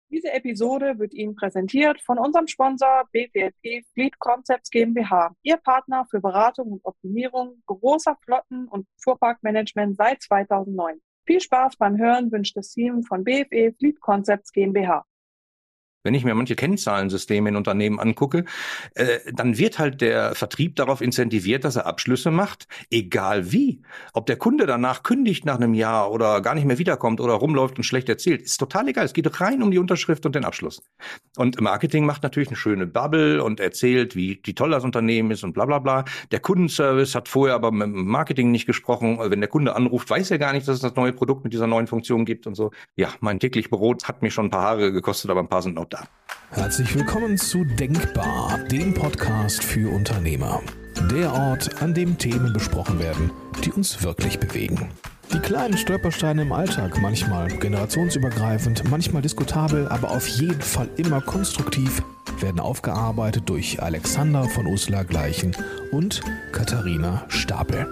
Diese Episode wird Ihnen präsentiert von unserem Sponsor BWLP Fleet Concepts GmbH, Ihr Partner für Beratung und Optimierung großer Flotten- und Fuhrparkmanagement seit 2009. Viel Spaß beim Hören wünscht das Team von BFE Fleet Concepts GmbH. Wenn ich mir manche Kennzahlensysteme in Unternehmen angucke, dann wird halt der Vertrieb darauf incentiviert, dass er Abschlüsse macht, egal wie. Ob der Kunde danach kündigt nach einem Jahr oder gar nicht mehr wiederkommt oder rumläuft und schlecht erzählt, ist total egal. Es geht rein um die Unterschrift und den Abschluss. Und Marketing macht natürlich eine schöne Bubble und erzählt, wie toll das Unternehmen ist und bla bla bla. Der Kundenservice hat vorher aber mit dem Marketing nicht gesprochen. Wenn der Kunde anruft, weiß er gar nicht, dass es das neue Produkt mit dieser neuen Funktion gibt und so. Ja, mein täglich Brot hat mir schon ein paar Haare gekostet, aber ein paar sind noch da. Herzlich willkommen zu Denkbar, dem Podcast für Unternehmer. Der Ort, an dem Themen besprochen werden, die uns wirklich bewegen. Die kleinen Stolpersteine im Alltag, manchmal generationsübergreifend, manchmal diskutabel, aber auf jeden Fall immer konstruktiv, werden aufgearbeitet durch Alexander von Uslar-Gleichen und Katharina Stapel.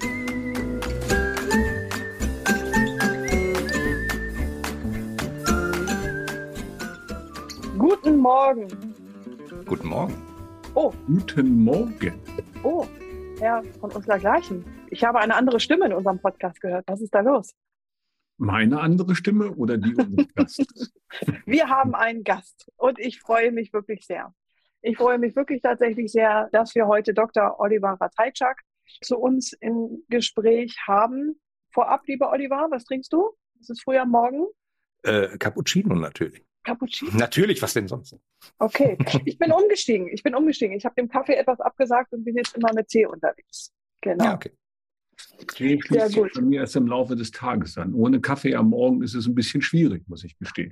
Guten Morgen. Guten Morgen. Oh. Guten Morgen. Oh, Herr von Uslar-Gleichen. Ich habe eine andere Stimme in unserem Podcast gehört. Was ist da los? Meine andere Stimme oder die unseres Gastes? Wir haben einen Gast und ich freue mich wirklich sehr. Ich freue mich wirklich tatsächlich sehr, dass wir heute Dr. Oliver Ratajczak zu uns im Gespräch haben. Vorab, lieber Oliver, was trinkst du? Es ist früh am Morgen. Cappuccino natürlich. Cappuccino? Natürlich, was denn sonst? Okay, ich bin umgestiegen. Ich habe dem Kaffee etwas abgesagt und bin jetzt immer mit Tee unterwegs. Genau. Ja, okay. Tee schließt sich bei mir erst im Laufe des Tages an. Ohne Kaffee am Morgen ist es ein bisschen schwierig, muss ich gestehen.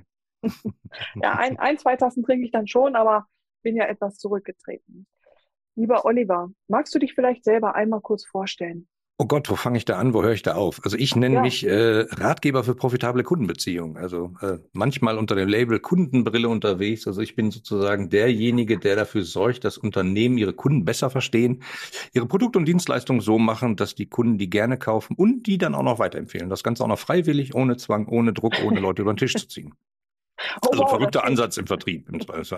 Ja, ein, zwei Tassen trinke ich dann schon, aber bin ja etwas zurückgetreten. Lieber Oliver, magst du dich vielleicht selber einmal kurz vorstellen? Oh Gott, wo fange ich da an, wo höre ich da auf? Also ich nenne mich Ratgeber für profitable Kundenbeziehungen. Also manchmal unter dem Label Kundenbrille unterwegs. Also ich bin sozusagen derjenige, der dafür sorgt, dass Unternehmen ihre Kunden besser verstehen, ihre Produkte und Dienstleistungen so machen, dass die Kunden die gerne kaufen und die dann auch noch weiterempfehlen. Das Ganze auch noch freiwillig, ohne Zwang, ohne Druck, ohne Leute über den Tisch zu ziehen. Oh, Also wow, verrückter Ansatz im Vertrieb.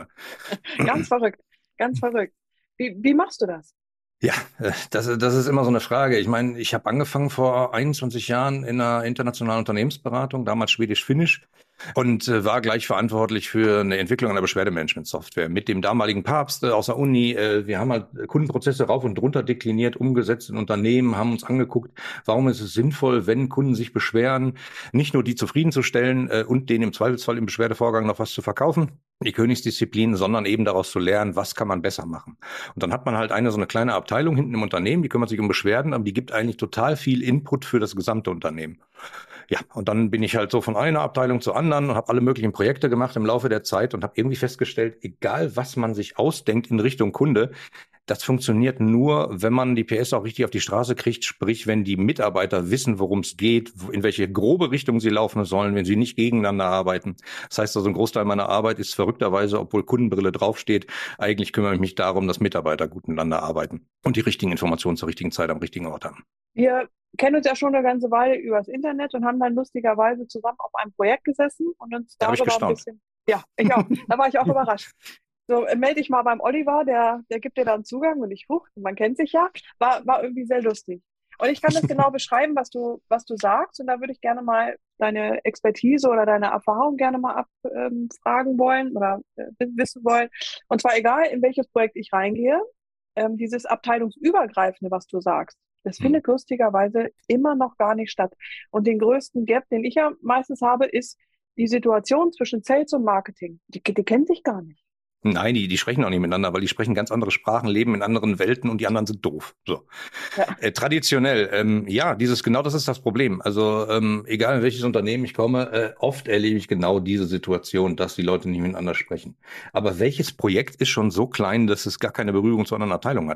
Ganz verrückt, ganz verrückt. Wie machst du das? Ja, das ist immer so eine Frage. Ich meine, ich habe angefangen vor 21 Jahren in einer internationalen Unternehmensberatung, damals Schwedisch-Finnisch, und war gleich verantwortlich für eine Entwicklung einer Beschwerdemanagement-Software mit dem damaligen Papst aus der Uni. Wir haben halt Kundenprozesse rauf und runter dekliniert, umgesetzt in Unternehmen, haben uns angeguckt, warum ist es sinnvoll, wenn Kunden sich beschweren, nicht nur die zufriedenzustellen und denen im Zweifelsfall im Beschwerdevorgang noch was zu verkaufen, die Königsdisziplin, sondern eben daraus zu lernen, was kann man besser machen. Und dann hat man halt so eine kleine Abteilung hinten im Unternehmen, die kümmert sich um Beschwerden, aber die gibt eigentlich total viel Input für das gesamte Unternehmen. Ja, und dann bin ich halt so von einer Abteilung zur anderen und habe alle möglichen Projekte gemacht im Laufe der Zeit und habe irgendwie festgestellt, egal was man sich ausdenkt in Richtung Kunde, das funktioniert nur, wenn man die PS auch richtig auf die Straße kriegt, sprich, wenn die Mitarbeiter wissen, worum es geht, in welche grobe Richtung sie laufen sollen, wenn sie nicht gegeneinander arbeiten. Das heißt also, ein Großteil meiner Arbeit ist verrückterweise, obwohl Kundenbrille draufsteht, eigentlich kümmere ich mich darum, dass Mitarbeiter gut miteinander arbeiten und die richtigen Informationen zur richtigen Zeit am richtigen Ort haben. Wir kennen uns ja schon eine ganze Weile übers Internet und haben dann lustigerweise zusammen auf einem Projekt gesessen und uns darüber ein bisschen... Ja, ich auch. Da war ich auch überrascht. So, melde dich mal beim Oliver, der gibt dir dann Zugang und man kennt sich ja. War irgendwie sehr lustig. Und ich kann das genau beschreiben, was du sagst. Und da würde ich gerne mal deine Expertise oder deine Erfahrung gerne mal abfragen wollen oder wissen wollen. Und zwar egal, in welches Projekt ich reingehe, dieses abteilungsübergreifende, was du sagst, das findet lustigerweise immer noch gar nicht statt. Und den größten Gap, den ich ja meistens habe, ist die Situation zwischen Sales und Marketing. Die kennen sich gar nicht. Nein, die sprechen auch nicht miteinander, weil die sprechen ganz andere Sprachen, leben in anderen Welten und die anderen sind doof. So. Ja. Traditionell, genau das ist das Problem. Also egal in welches Unternehmen ich komme, oft erlebe ich genau diese Situation, dass die Leute nicht miteinander sprechen. Aber welches Projekt ist schon so klein, dass es gar keine Berührung zu anderen Abteilungen hat?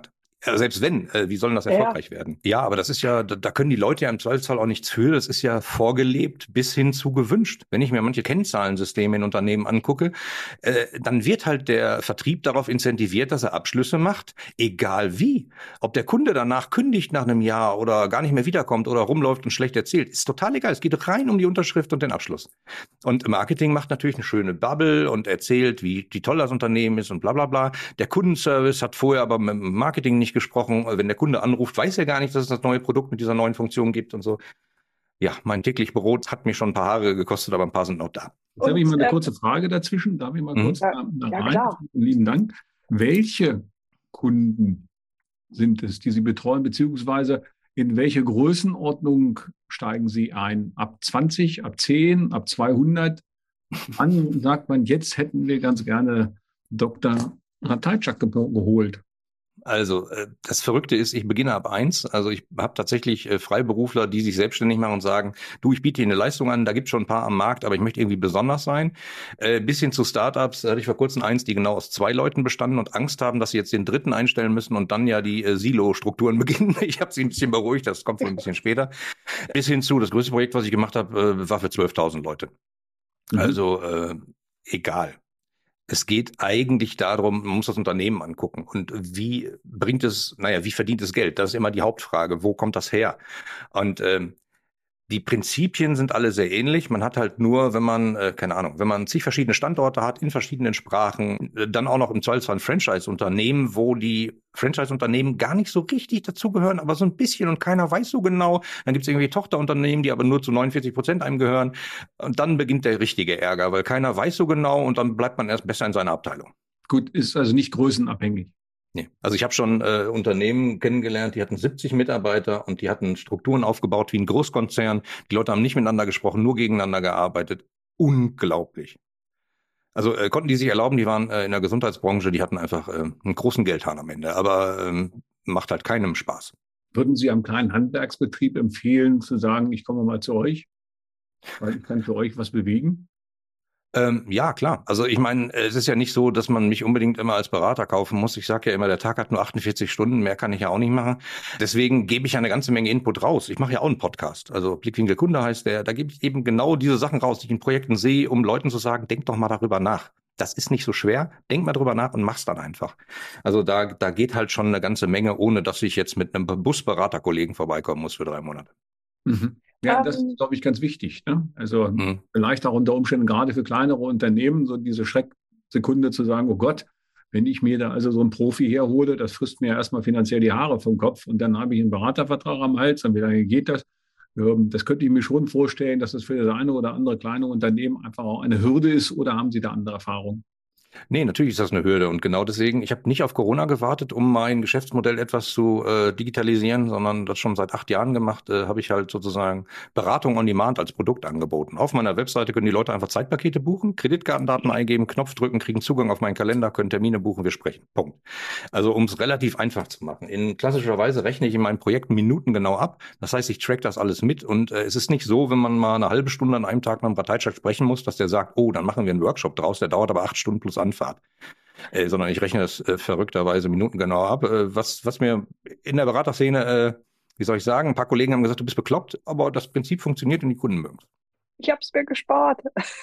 Selbst wenn, wie soll das erfolgreich werden? Ja, aber das ist ja, da können die Leute ja im Zweifelsfall auch nichts für. Das ist ja vorgelebt bis hin zu gewünscht. Wenn ich mir manche Kennzahlensysteme in Unternehmen angucke, dann wird halt der Vertrieb darauf incentiviert, dass er Abschlüsse macht, egal wie. Ob der Kunde danach kündigt nach einem Jahr oder gar nicht mehr wiederkommt oder rumläuft und schlecht erzählt, ist total egal. Es geht rein um die Unterschrift und den Abschluss. Und Marketing macht natürlich eine schöne Bubble und erzählt, wie toll das Unternehmen ist und bla bla bla. Der Kundenservice hat vorher aber mit dem Marketing nicht gesprochen. Wenn der Kunde anruft, weiß er gar nicht, dass es das neue Produkt mit dieser neuen Funktion gibt und so. Ja, mein täglich Brot hat mir schon ein paar Haare gekostet, aber ein paar sind noch da. Jetzt habe ich mal eine kurze Frage dazwischen. Darf ich mal kurz da rein? Klar. Lieben Dank. Welche Kunden sind es, die Sie betreuen, beziehungsweise in welche Größenordnung steigen Sie ein? Ab 20, ab 10, ab 200? Wann sagt man, jetzt hätten wir ganz gerne Dr. Ratajczak geholt? Also das Verrückte ist, ich beginne ab 1. Also ich habe tatsächlich Freiberufler, die sich selbstständig machen und sagen, du, ich biete dir eine Leistung an, da gibt es schon ein paar am Markt, aber ich möchte irgendwie besonders sein. Bis hin zu Startups, da hatte ich vor kurzem eins, die genau aus 2 Leuten bestanden und Angst haben, dass sie jetzt den dritten einstellen müssen und dann ja die Silo-Strukturen beginnen. Ich habe sie ein bisschen beruhigt, das kommt wohl ein bisschen später. Bis hin zu, das größte Projekt, was ich gemacht habe, war für 12.000 Leute. Also egal. Es geht eigentlich darum, man muss das Unternehmen angucken und wie verdient es Geld? Das ist immer die Hauptfrage. Wo kommt das her? Und die Prinzipien sind alle sehr ähnlich. Man hat halt nur, wenn man, wenn man zig verschiedene Standorte hat, in verschiedenen Sprachen, dann auch noch im Zweifelsfall ein Franchise-Unternehmen, wo die Franchise-Unternehmen gar nicht so richtig dazugehören, aber so ein bisschen und keiner weiß so genau. Dann gibt es irgendwie Tochterunternehmen, die aber nur zu 49% einem gehören. Und dann beginnt der richtige Ärger, weil keiner weiß so genau und dann bleibt man erst besser in seiner Abteilung. Gut, ist also nicht größenabhängig. Nee. Also ich habe schon Unternehmen kennengelernt, die hatten 70 Mitarbeiter und die hatten Strukturen aufgebaut wie ein Großkonzern. Die Leute haben nicht miteinander gesprochen, nur gegeneinander gearbeitet. Unglaublich. Also konnten die sich erlauben, die waren in der Gesundheitsbranche, die hatten einfach einen großen Geldhahn am Ende, aber macht halt keinem Spaß. Würden Sie einem kleinen Handwerksbetrieb empfehlen, zu sagen, ich komme mal zu euch, weil ich kann für euch was bewegen? Ja, klar. Also ich meine, es ist ja nicht so, dass man mich unbedingt immer als Berater kaufen muss. Ich sage ja immer, der Tag hat nur 48 Stunden, mehr kann ich ja auch nicht machen. Deswegen gebe ich ja eine ganze Menge Input raus. Ich mache ja auch einen Podcast. Also Blickwinkel Kunde heißt der. Da gebe ich eben genau diese Sachen raus, die ich in Projekten sehe, um Leuten zu sagen, denk doch mal darüber nach. Das ist nicht so schwer. Denk mal drüber nach und mach's dann einfach. Also da geht halt schon eine ganze Menge, ohne dass ich jetzt mit einem Busberaterkollegen vorbeikommen muss für 3 Monate. Mhm. Ja, das ist, glaube ich, ganz wichtig. Ne? Also vielleicht auch unter Umständen gerade für kleinere Unternehmen so diese Schrecksekunde zu sagen, oh Gott, wenn ich mir da also so einen Profi herhole, das frisst mir ja erstmal finanziell die Haare vom Kopf und dann habe ich einen Beratervertrag am Hals und wie lange geht das? Das könnte ich mir schon vorstellen, dass das für das eine oder andere kleine Unternehmen einfach auch eine Hürde ist, oder haben Sie da andere Erfahrungen? Nee, natürlich ist das eine Hürde und genau deswegen, ich habe nicht auf Corona gewartet, um mein Geschäftsmodell etwas zu digitalisieren, sondern das schon seit 8 Jahren gemacht, habe ich halt sozusagen Beratung on Demand als Produkt angeboten. Auf meiner Webseite können die Leute einfach Zeitpakete buchen, Kreditkartendaten eingeben, Knopf drücken, kriegen Zugang auf meinen Kalender, können Termine buchen, wir sprechen. Punkt. Also um es relativ einfach zu machen. In klassischer Weise rechne ich in meinen Projekten Minuten genau ab. Das heißt, ich track das alles mit und es ist nicht so, wenn man mal eine halbe Stunde an einem Tag mit einem Ratajczak sprechen muss, dass der sagt, oh, dann machen wir einen Workshop draus, der dauert aber 8 Stunden plus Anfahrt. Sondern ich rechne das verrückterweise minutengenau ab. Was mir in der Beraterszene, wie soll ich sagen, ein paar Kollegen haben gesagt, du bist bekloppt, aber das Prinzip funktioniert und die Kunden mögen es. Ich habe es mir gespart.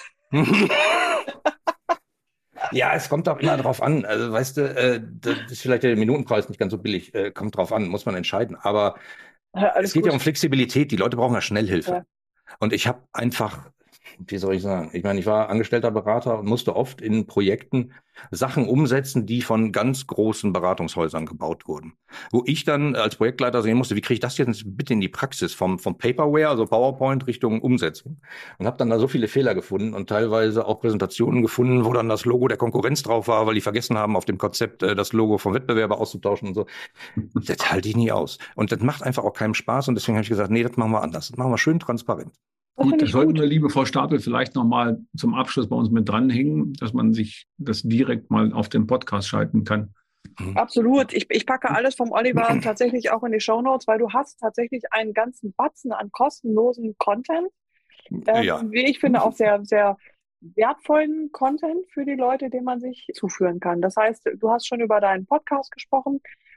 Ja, es kommt auch immer drauf an. Also weißt du, das ist vielleicht der Minutenpreis nicht ganz so billig. Kommt drauf an, muss man entscheiden. Aber es geht ja um Flexibilität. Die Leute brauchen ja Schnellhilfe. Ja. Und ich habe einfach, wie soll ich sagen, ich meine, ich war angestellter Berater und musste oft in Projekten Sachen umsetzen, die von ganz großen Beratungshäusern gebaut wurden. Wo ich dann als Projektleiter sehen musste, wie kriege ich das jetzt bitte in die Praxis vom Paperware, also PowerPoint Richtung Umsetzung. Und habe dann da so viele Fehler gefunden und teilweise auch Präsentationen gefunden, wo dann das Logo der Konkurrenz drauf war, weil die vergessen haben, auf dem Konzept das Logo vom Wettbewerber auszutauschen und so. Das halte ich nie aus. Und das macht einfach auch keinem Spaß und deswegen habe ich gesagt, nee, das machen wir anders. Das machen wir schön transparent. Gut, das sollten wir, liebe Frau Stapel, vielleicht nochmal zum Abschluss bei uns mit dranhängen, dass man sich das direkt mal auf den Podcast schalten kann. Absolut. Ich packe alles vom Oliver tatsächlich auch in die Shownotes, weil du hast tatsächlich einen ganzen Batzen an kostenlosen Content. Wie ich finde, auch sehr, sehr wertvollen Content für die Leute, den man sich zuführen kann. Das heißt, du hast schon über deinen Podcast gesprochen.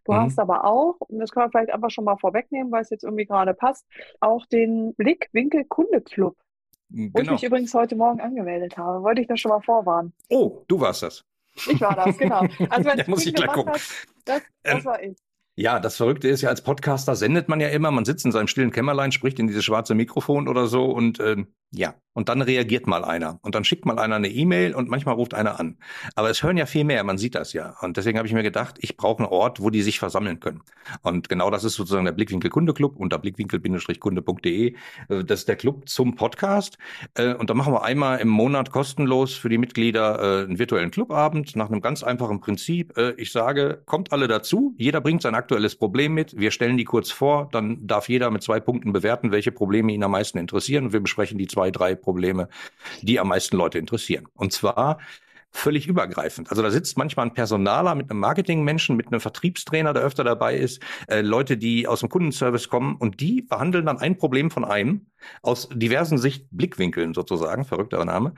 Du hast aber auch, und das können wir vielleicht einfach schon mal vorwegnehmen, weil es jetzt irgendwie gerade passt, auch den Blickwinkel Kunde Club, wo ich mich übrigens heute Morgen angemeldet habe. Wollte ich das schon mal vorwarnen. Oh, du warst das. Ich war das, genau. Also wenn da muss ich gleich gucken. Das war ich. Ja, das Verrückte ist ja, als Podcaster sendet man ja immer, man sitzt in seinem stillen Kämmerlein, spricht in dieses schwarze Mikrofon oder so und und dann reagiert mal einer und dann schickt mal einer eine E-Mail und manchmal ruft einer an. Aber es hören ja viel mehr, man sieht das ja. Und deswegen habe ich mir gedacht, ich brauche einen Ort, wo die sich versammeln können. Und genau das ist sozusagen der Blickwinkel Kunde Club unter blickwinkel-kunde.de. Das ist der Club zum Podcast. Und da machen wir einmal im Monat kostenlos für die Mitglieder einen virtuellen Clubabend nach einem ganz einfachen Prinzip. Ich sage, kommt alle dazu, jeder bringt sein aktuelles Problem mit, wir stellen die kurz vor, dann darf jeder mit 2 Punkten bewerten, welche Probleme ihn am meisten interessieren und wir besprechen die 2, 3 Probleme, die am meisten Leute interessieren. Und zwar völlig übergreifend. Also da sitzt manchmal ein Personaler mit einem Marketingmenschen, mit einem Vertriebstrainer, der öfter dabei ist, Leute, die aus dem Kundenservice kommen und die behandeln dann ein Problem von einem aus diversen Blickwinkeln sozusagen, verrückter Name.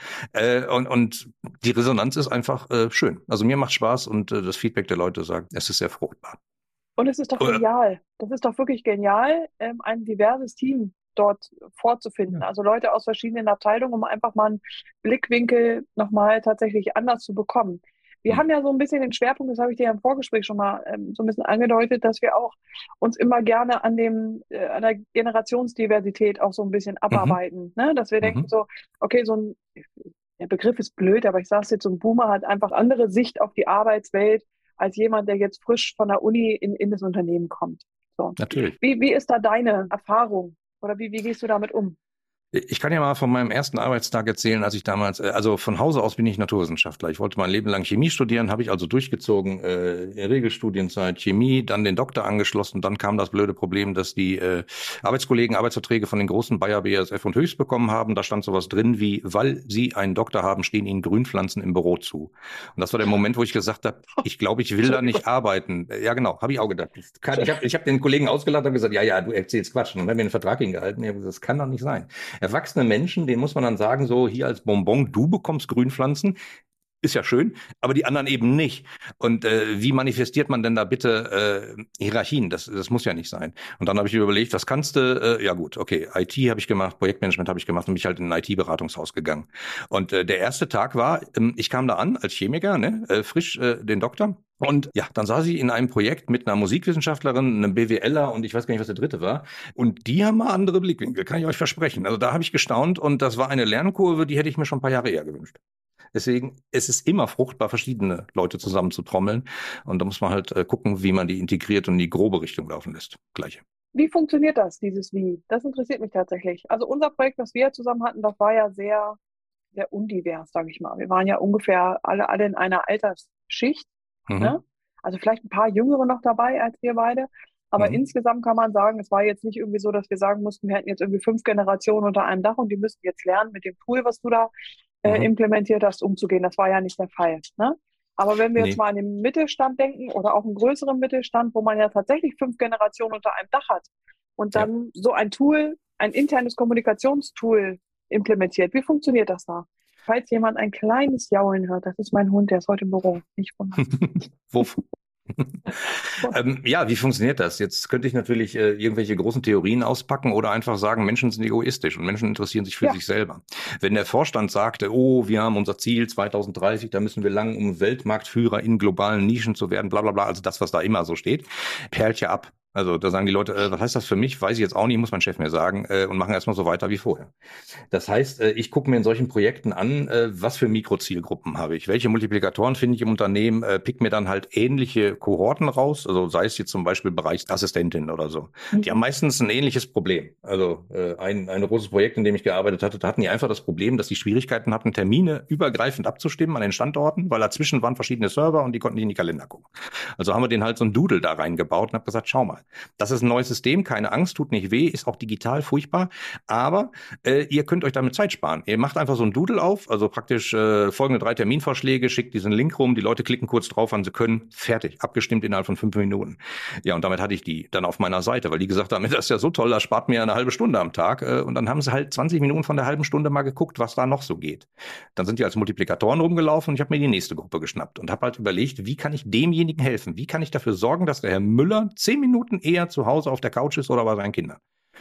Und die Resonanz ist einfach schön. Also mir macht Spaß und das Feedback der Leute sagt, es ist sehr fruchtbar. Und es ist doch genial. Das ist doch wirklich genial, ein diverses Team dort vorzufinden. Also Leute aus verschiedenen Abteilungen, um einfach mal einen Blickwinkel nochmal tatsächlich anders zu bekommen. Wir haben ja so ein bisschen den Schwerpunkt, das habe ich dir ja im Vorgespräch schon mal so ein bisschen angedeutet, dass wir auch uns immer gerne an der Generationsdiversität auch so ein bisschen abarbeiten. Ne? Dass wir denken so, okay, der Begriff ist blöd, aber ich sage es jetzt, so ein Boomer hat einfach andere Sicht auf die Arbeitswelt als jemand, der jetzt frisch von der Uni in das Unternehmen kommt. So. Natürlich. Wie ist da deine Erfahrung? Oder wie gehst du damit um? Ich kann ja mal von meinem ersten Arbeitstag erzählen, als ich damals, also von Hause aus bin ich Naturwissenschaftler. Ich wollte mein Leben lang Chemie studieren, habe ich also durchgezogen, Regelstudienzeit Chemie, dann den Doktor angeschlossen. Dann kam das blöde Problem, dass die Arbeitskollegen Arbeitsverträge von den großen Bayer, BASF und Höchst bekommen haben. Da stand sowas drin wie, weil sie einen Doktor haben, stehen ihnen Grünpflanzen im Büro zu. Und das war der Moment, wo ich gesagt habe, ich glaube, ich will da nicht arbeiten. Ja genau, habe ich auch gedacht. Ich hab den Kollegen ausgelacht und gesagt, ja, du erzählst Quatsch. Und dann haben wir einen Vertrag hingehalten. Ja, das kann doch nicht sein. Erwachsene Menschen, denen muss man dann sagen, so hier als Bonbon, du bekommst Grünpflanzen, ist ja schön, aber die anderen eben nicht. Und wie manifestiert man denn da bitte Hierarchien? Das muss ja nicht sein. Und dann habe ich überlegt, was kannst du? Ja gut, okay, IT habe ich gemacht, Projektmanagement habe ich gemacht und mich halt in ein IT-Beratungshaus gegangen. Und der erste Tag war, ich kam da an als Chemiker, frisch den Doktor. Und ja, dann saß ich in einem Projekt mit einer Musikwissenschaftlerin, einem BWLer und ich weiß gar nicht, was der dritte war. Und die haben mal andere Blickwinkel, kann ich euch versprechen. Also da habe ich gestaunt und das war eine Lernkurve, die hätte ich mir schon ein paar Jahre eher gewünscht. Deswegen, es ist immer fruchtbar, verschiedene Leute zusammenzutrommeln. Und da muss man halt gucken, wie man die integriert und in die grobe Richtung laufen lässt. Gleiche. Wie funktioniert das, dieses Wie? Das interessiert mich tatsächlich. Also unser Projekt, was wir zusammen hatten, das war ja sehr, sehr undivers, sage ich mal. Wir waren ja ungefähr alle in einer Altersschicht. Ne? Also vielleicht ein paar Jüngere noch dabei als wir beide. Aber insgesamt kann man sagen, es war jetzt nicht irgendwie so, dass wir sagen mussten, wir hätten jetzt irgendwie 5 Generationen unter einem Dach und die müssten jetzt lernen, mit dem Tool, was du da implementiert hast, umzugehen. Das war ja nicht der Fall. Ne? Aber wenn wir jetzt mal an den Mittelstand denken oder auch einen größeren Mittelstand, wo man ja tatsächlich 5 Generationen unter einem Dach hat und dann so ein Tool, ein internes Kommunikationstool implementiert, wie funktioniert das da? Falls jemand ein kleines Jaulen hört, das ist mein Hund, der ist heute im Büro. Nicht wundern. Wuff. Ja, wie funktioniert das? Jetzt könnte ich natürlich irgendwelche großen Theorien auspacken oder einfach sagen, Menschen sind egoistisch und Menschen interessieren sich für sich selber. Wenn der Vorstand sagte, wir haben unser Ziel 2030, da müssen wir lang, um Weltmarktführer in globalen Nischen zu werden, bla bla bla, also das, was da immer so steht, perlt ja ab. Also da sagen die Leute, was heißt das für mich? Weiß ich jetzt auch nicht, muss mein Chef mir sagen und machen erstmal so weiter wie vorher. Das heißt, ich gucke mir in solchen Projekten an, was für Mikrozielgruppen habe ich, welche Multiplikatoren finde ich im Unternehmen, pick mir dann halt ähnliche Kohorten raus, also sei es jetzt zum Beispiel Bereichsassistentin oder so. Die haben meistens ein ähnliches Problem. Also ein großes Projekt, in dem ich gearbeitet hatte, da hatten die einfach das Problem, dass die Schwierigkeiten hatten, Termine übergreifend abzustimmen an den Standorten, weil dazwischen waren verschiedene Server und die konnten nicht in die Kalender gucken. Also haben wir denen halt so ein Doodle da reingebaut und habe gesagt, schau mal, Das ist ein neues System, keine Angst, tut nicht weh, ist auch digital furchtbar, aber ihr könnt euch damit Zeit sparen. Ihr macht einfach so ein Doodle auf, also praktisch folgende 3 Terminvorschläge, schickt diesen Link rum, die Leute klicken kurz drauf, wann sie können, fertig, abgestimmt innerhalb von 5 Minuten. Ja, und damit hatte ich die dann auf meiner Seite, weil die gesagt haben, das ist ja so toll, das spart mir eine halbe Stunde am Tag. Und dann haben sie halt 20 Minuten von der halben Stunde mal geguckt, was da noch so geht. Dann sind die als Multiplikatoren rumgelaufen und ich habe mir die nächste Gruppe geschnappt und habe halt überlegt, wie kann ich demjenigen helfen? Wie kann ich dafür sorgen, dass der Herr Müller 10 Minuten eher zu Hause auf der Couch ist oder bei seinen Kindern?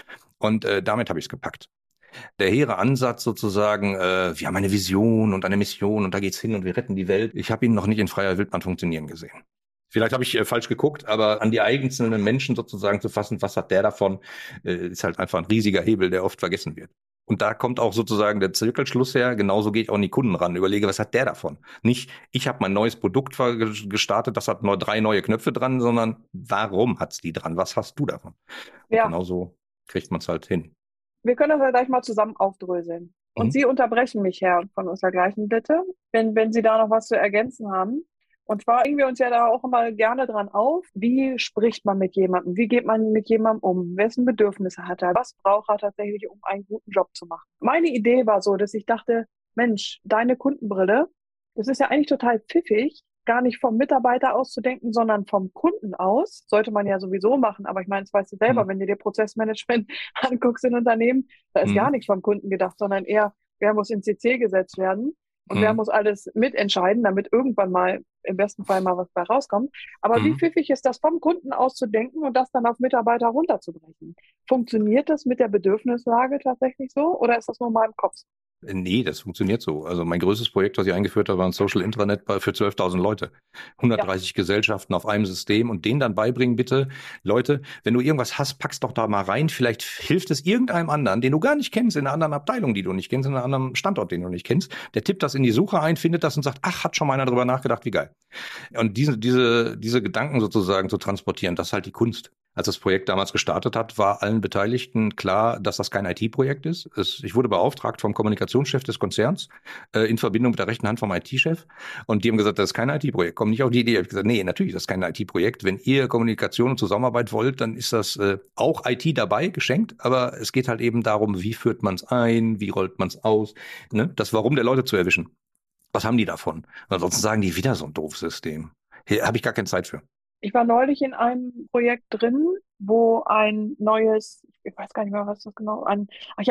Und damit habe ich es gepackt. Der hehre Ansatz sozusagen, wir haben eine Vision und eine Mission und da geht's hin und wir retten die Welt. Ich habe ihn noch nicht in freier Wildbahn funktionieren gesehen. Vielleicht habe ich falsch geguckt, aber an die einzelnen Menschen sozusagen zu fassen, was hat der davon, ist halt einfach ein riesiger Hebel, der oft vergessen wird. Und da kommt auch sozusagen der Zirkelschluss her. Genauso gehe ich auch an die Kunden ran, überlege, was hat der davon? Nicht, ich habe mein neues Produkt gestartet, das hat nur 3 neue Knöpfe dran, sondern warum hat's die dran? Was hast du davon? Ja. Genauso kriegt man es halt hin. Wir können das ja gleich mal zusammen aufdröseln. Und Sie unterbrechen mich, Herr von Ostergleichen, bitte, wenn Sie da noch was zu ergänzen haben. Und zwar hängen wir uns ja da auch immer gerne dran auf. Wie spricht man mit jemandem? Wie geht man mit jemandem um? Wessen Bedürfnisse hat er? Was braucht er tatsächlich, um einen guten Job zu machen? Meine Idee war so, dass ich dachte, Mensch, deine Kundenbrille, das ist ja eigentlich total pfiffig, gar nicht vom Mitarbeiter aus zu denken, sondern vom Kunden aus. Sollte man ja sowieso machen. Aber ich meine, das weißt du selber, wenn du dir Prozessmanagement anguckst in Unternehmen, da ist gar nicht vom Kunden gedacht, sondern eher, wer muss in CC gesetzt werden und wer muss alles mitentscheiden, damit irgendwann mal im besten Fall mal was bei rauskommt. Aber wie pfiffig ist das, vom Kunden aus zu denken und das dann auf Mitarbeiter runterzubrechen? Funktioniert das mit der Bedürfnislage tatsächlich so oder ist das nur mal im Kopf? Nee, das funktioniert so. Also mein größtes Projekt, was ich eingeführt habe, war ein Social Intranet für 12.000 Leute. 130 Gesellschaften auf einem System und denen dann beibringen, bitte, Leute, wenn du irgendwas hast, pack's doch da mal rein. Vielleicht hilft es irgendeinem anderen, den du gar nicht kennst, in einer anderen Abteilung, die du nicht kennst, in einem anderen Standort, den du nicht kennst. Der tippt das in die Suche ein, findet das und sagt, ach, hat schon mal einer drüber nachgedacht, wie geil. Und diese Gedanken sozusagen zu transportieren, das ist halt die Kunst. Als das Projekt damals gestartet hat, war allen Beteiligten klar, dass das kein IT-Projekt ist. Ich wurde beauftragt vom Kommunikationschef des Konzerns in Verbindung mit der rechten Hand vom IT-Chef. Und die haben gesagt, das ist kein IT-Projekt. Komm nicht auf die Idee. Ich habe gesagt, nee, natürlich, das ist kein IT-Projekt. Wenn ihr Kommunikation und Zusammenarbeit wollt, dann ist das auch IT dabei, geschenkt. Aber es geht halt eben darum, wie führt man es ein, wie rollt man es aus, ne? Das Warum der Leute zu erwischen. Was haben die davon? Ansonsten sagen die wieder so ein doofes System. Hier habe ich gar keine Zeit für. Ich war neulich in einem Projekt drin, wo ein neues, ich weiß gar nicht mehr, was das genau, eine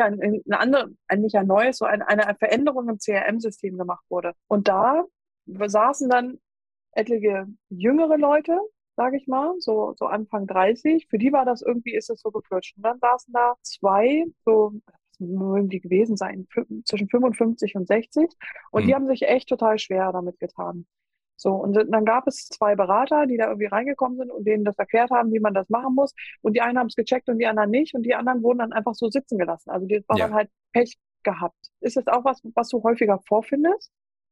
Veränderung im CRM-System gemacht wurde. Und da saßen dann etliche jüngere Leute, sage ich mal, so Anfang 30. Für die war das irgendwie, ist es so geflutscht. Und dann saßen da 2, so, mögen die gewesen sein, zwischen 55 und 60. Und die haben sich echt total schwer damit getan. So, und dann gab es 2 Berater, die da irgendwie reingekommen sind und denen das erklärt haben, wie man das machen muss. Und die einen haben es gecheckt und die anderen nicht. Und die anderen wurden dann einfach so sitzen gelassen. Also das war dann halt Pech gehabt. Ist das auch was du häufiger vorfindest?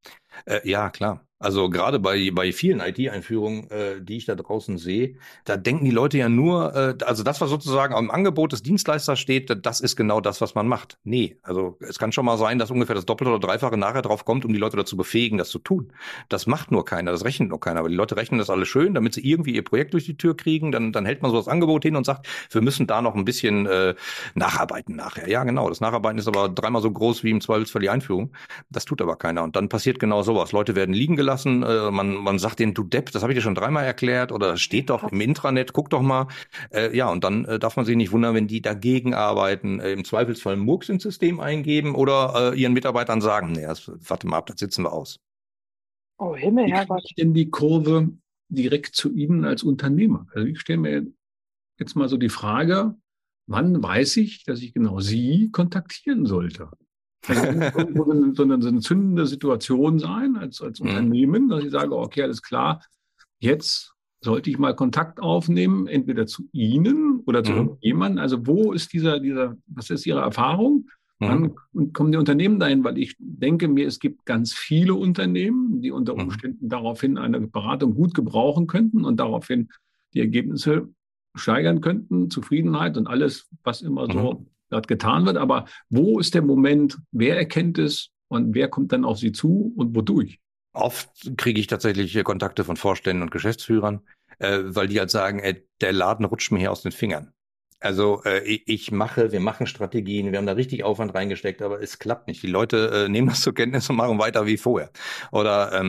Ja, klar. Also gerade bei vielen IT-Einführungen, die ich da draußen sehe, da denken die Leute ja nur, also das, was sozusagen am Angebot des Dienstleisters steht, das ist genau das, was man macht. Nee, also es kann schon mal sein, dass ungefähr das Doppelte oder Dreifache nachher drauf kommt, um die Leute dazu befähigen, das zu tun. Das macht nur keiner, das rechnet nur keiner. Aber die Leute rechnen das alles schön, damit sie irgendwie ihr Projekt durch die Tür kriegen. Dann hält man so das Angebot hin und sagt, wir müssen da noch ein bisschen nacharbeiten nachher. Ja, genau. Das Nacharbeiten ist aber 3-mal so groß wie im Zweifelsfall die Einführung. Das tut aber keiner. Und dann passiert genau sowas. Leute werden liegen gelassen. Man sagt denen, du Depp, das habe ich dir schon 3-mal erklärt oder steht doch im Intranet, guck doch mal. Ja, und dann darf man sich nicht wundern, wenn die dagegen arbeiten, im Zweifelsfall Murks ins System eingeben oder ihren Mitarbeitern sagen, nee, warte mal ab, das sitzen wir aus. Oh Himmel, Herrgott. Wie denn die Kurve direkt zu Ihnen als Unternehmer? Also ich stelle mir jetzt mal so die Frage, wann weiß ich, dass ich genau Sie kontaktieren sollte? Das muss so eine zündende Situation sein als Unternehmen, dass ich sage, okay, alles klar, jetzt sollte ich mal Kontakt aufnehmen, entweder zu Ihnen oder zu irgendjemandem. Also wo ist was ist Ihre Erfahrung? Wann kommen die Unternehmen dahin? Weil ich denke mir, es gibt ganz viele Unternehmen, die unter Umständen daraufhin eine Beratung gut gebrauchen könnten und daraufhin die Ergebnisse steigern könnten, Zufriedenheit und alles, was immer so dort getan wird. Aber wo ist der Moment, wer erkennt es und wer kommt dann auf Sie zu und wodurch? Oft kriege ich tatsächlich Kontakte von Vorständen und Geschäftsführern, weil die halt sagen, der Laden rutscht mir hier aus den Fingern. Also wir machen Strategien, wir haben da richtig Aufwand reingesteckt, aber es klappt nicht. Die Leute nehmen das zur Kenntnis und machen weiter wie vorher. Oder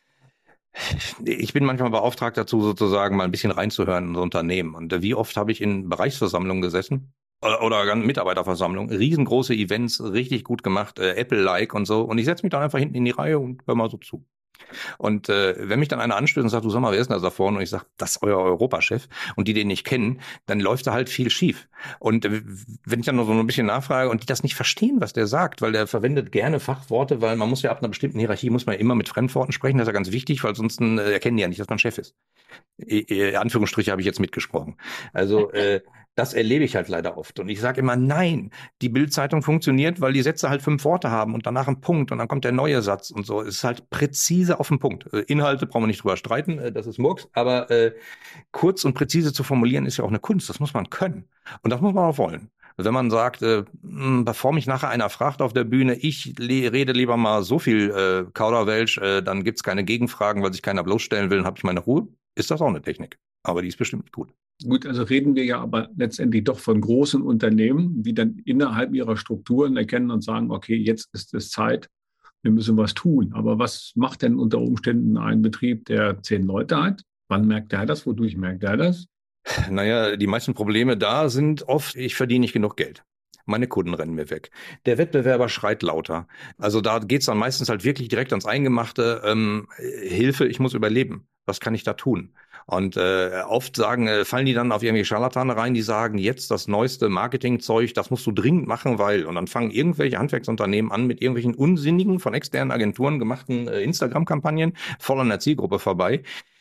ich bin manchmal beauftragt dazu, sozusagen mal ein bisschen reinzuhören in so Unternehmen. Und wie oft habe ich in Bereichsversammlungen gesessen oder Mitarbeiterversammlungen, riesengroße Events, richtig gut gemacht, Apple-like und so. Und ich setze mich dann einfach hinten in die Reihe und höre mal so zu. Und wenn mich dann einer anstößt und sagt, du sag mal, wer ist denn das da vorne? Und ich sage, das ist euer Europachef. Und die den nicht kennen, dann läuft da halt viel schief. Und wenn ich dann noch so ein bisschen nachfrage und die das nicht verstehen, was der sagt, weil der verwendet gerne Fachworte, weil man muss ja ab einer bestimmten Hierarchie, muss man ja immer mit Fremdworten sprechen, das ist ja ganz wichtig, weil sonst erkennen die ja nicht, dass man Chef ist. Anführungsstriche habe ich jetzt mitgesprochen. Also das erlebe ich halt leider oft. Und ich sage immer, nein, die Bild-Zeitung funktioniert, weil die Sätze halt 5 Worte haben und danach ein Punkt und dann kommt der neue Satz und so. Es ist halt präzise auf den Punkt. Inhalte brauchen wir nicht drüber streiten, das ist Murks, aber kurz und präzise zu formulieren ist ja auch eine Kunst, das muss man können. Und das muss man auch wollen. Wenn man sagt, bevor mich nachher einer fragt auf der Bühne, ich rede lieber mal so viel Kauderwelsch, dann gibt's keine Gegenfragen, weil sich keiner bloßstellen will, dann habe ich meine Ruhe, ist das auch eine Technik. Aber die ist bestimmt gut. Gut, also reden wir ja aber letztendlich doch von großen Unternehmen, die dann innerhalb ihrer Strukturen erkennen und sagen, okay, jetzt ist es Zeit, wir müssen was tun. Aber was macht denn unter Umständen ein Betrieb, der 10 Leute hat? Wann merkt er das? Wodurch merkt er das? Naja, die meisten Probleme da sind oft, ich verdiene nicht genug Geld. Meine Kunden rennen mir weg. Der Wettbewerber schreit lauter. Also da geht's dann meistens halt wirklich direkt ans Eingemachte. Hilfe, ich muss überleben. Was kann ich da tun? Und oft fallen die dann auf irgendwelche Scharlatane rein, die sagen, jetzt das neueste Marketingzeug, das musst du dringend machen, weil. Und dann fangen irgendwelche Handwerksunternehmen an mit irgendwelchen unsinnigen, von externen Agenturen gemachten Instagram-Kampagnen voll an der Zielgruppe vorbei.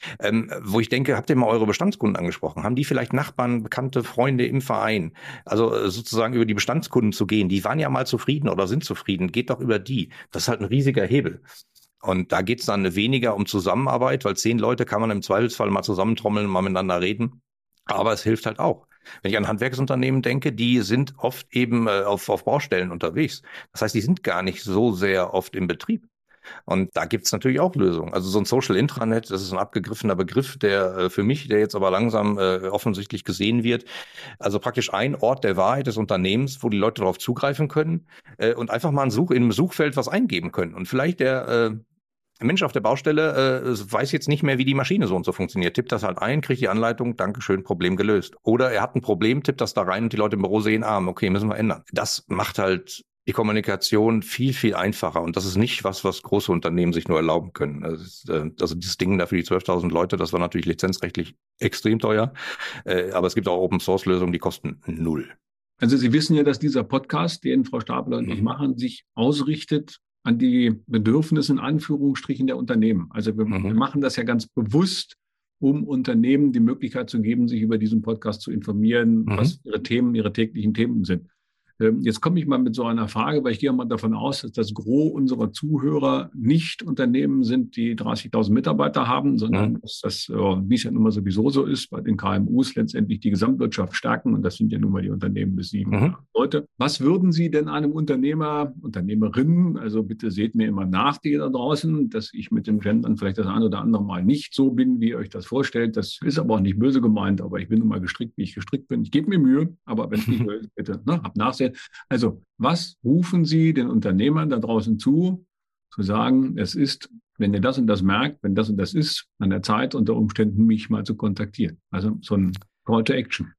Wo ich denke, habt ihr mal eure Bestandskunden angesprochen? Haben die vielleicht Nachbarn, bekannte Freunde im Verein? Also sozusagen über die Bestandskunden zu gehen, die waren ja mal zufrieden oder sind zufrieden, geht doch über die. Das ist halt ein riesiger Hebel. Und da geht's dann weniger um Zusammenarbeit, weil 10 Leute kann man im Zweifelsfall mal zusammentrommeln und mal miteinander reden. Aber es hilft halt auch. Wenn ich an Handwerksunternehmen denke, die sind oft eben auf Baustellen unterwegs. Das heißt, die sind gar nicht so sehr oft im Betrieb. Und da gibt's natürlich auch Lösungen. Also so ein Social Intranet, das ist ein abgegriffener Begriff, der für mich, der jetzt aber langsam offensichtlich gesehen wird. Also praktisch ein Ort der Wahrheit des Unternehmens, wo die Leute darauf zugreifen können und einfach mal im Suchfeld was eingeben können. Und vielleicht der Mensch auf der Baustelle weiß jetzt nicht mehr, wie die Maschine so und so funktioniert. Tippt das halt ein, kriegt die Anleitung, Dankeschön, Problem gelöst. Oder er hat ein Problem, tippt das da rein und die Leute im Büro sehen, okay, müssen wir ändern. Das macht halt die Kommunikation viel, viel einfacher. Und das ist nicht was große Unternehmen sich nur erlauben können. Also dieses Ding da für die 12.000 Leute, das war natürlich lizenzrechtlich extrem teuer. Aber es gibt auch Open-Source-Lösungen, die kosten 0. Also Sie wissen ja, dass dieser Podcast, den Frau Stapler und ich machen, sich ausrichtet an die Bedürfnisse in Anführungsstrichen der Unternehmen. Also wir machen das ja ganz bewusst, um Unternehmen die Möglichkeit zu geben, sich über diesen Podcast zu informieren, was ihre täglichen Themen sind. Jetzt komme ich mal mit so einer Frage, weil ich gehe mal davon aus, dass das Gros unserer Zuhörer nicht Unternehmen sind, die 30.000 Mitarbeiter haben, sondern dass das, wie es ja nun mal sowieso so ist, bei den KMUs letztendlich die Gesamtwirtschaft stärken. Und das sind ja nun mal die Unternehmen bis 7 Leute. Was würden Sie denn einem Unternehmerin, also bitte seht mir immer nach, die da draußen, dass ich mit dem Gendern vielleicht das ein oder andere Mal nicht so bin, wie ihr euch das vorstellt. Das ist aber auch nicht böse gemeint, aber ich bin nun mal gestrickt, wie ich gestrickt bin. Ich gebe mir Mühe, aber wenn es nicht will, bitte habt Nachsehen. Also, was rufen Sie den Unternehmern da draußen zu sagen, es ist, wenn ihr das und das merkt, wenn das und das ist, an der Zeit unter Umständen mich mal zu kontaktieren. Also so ein Call to Action.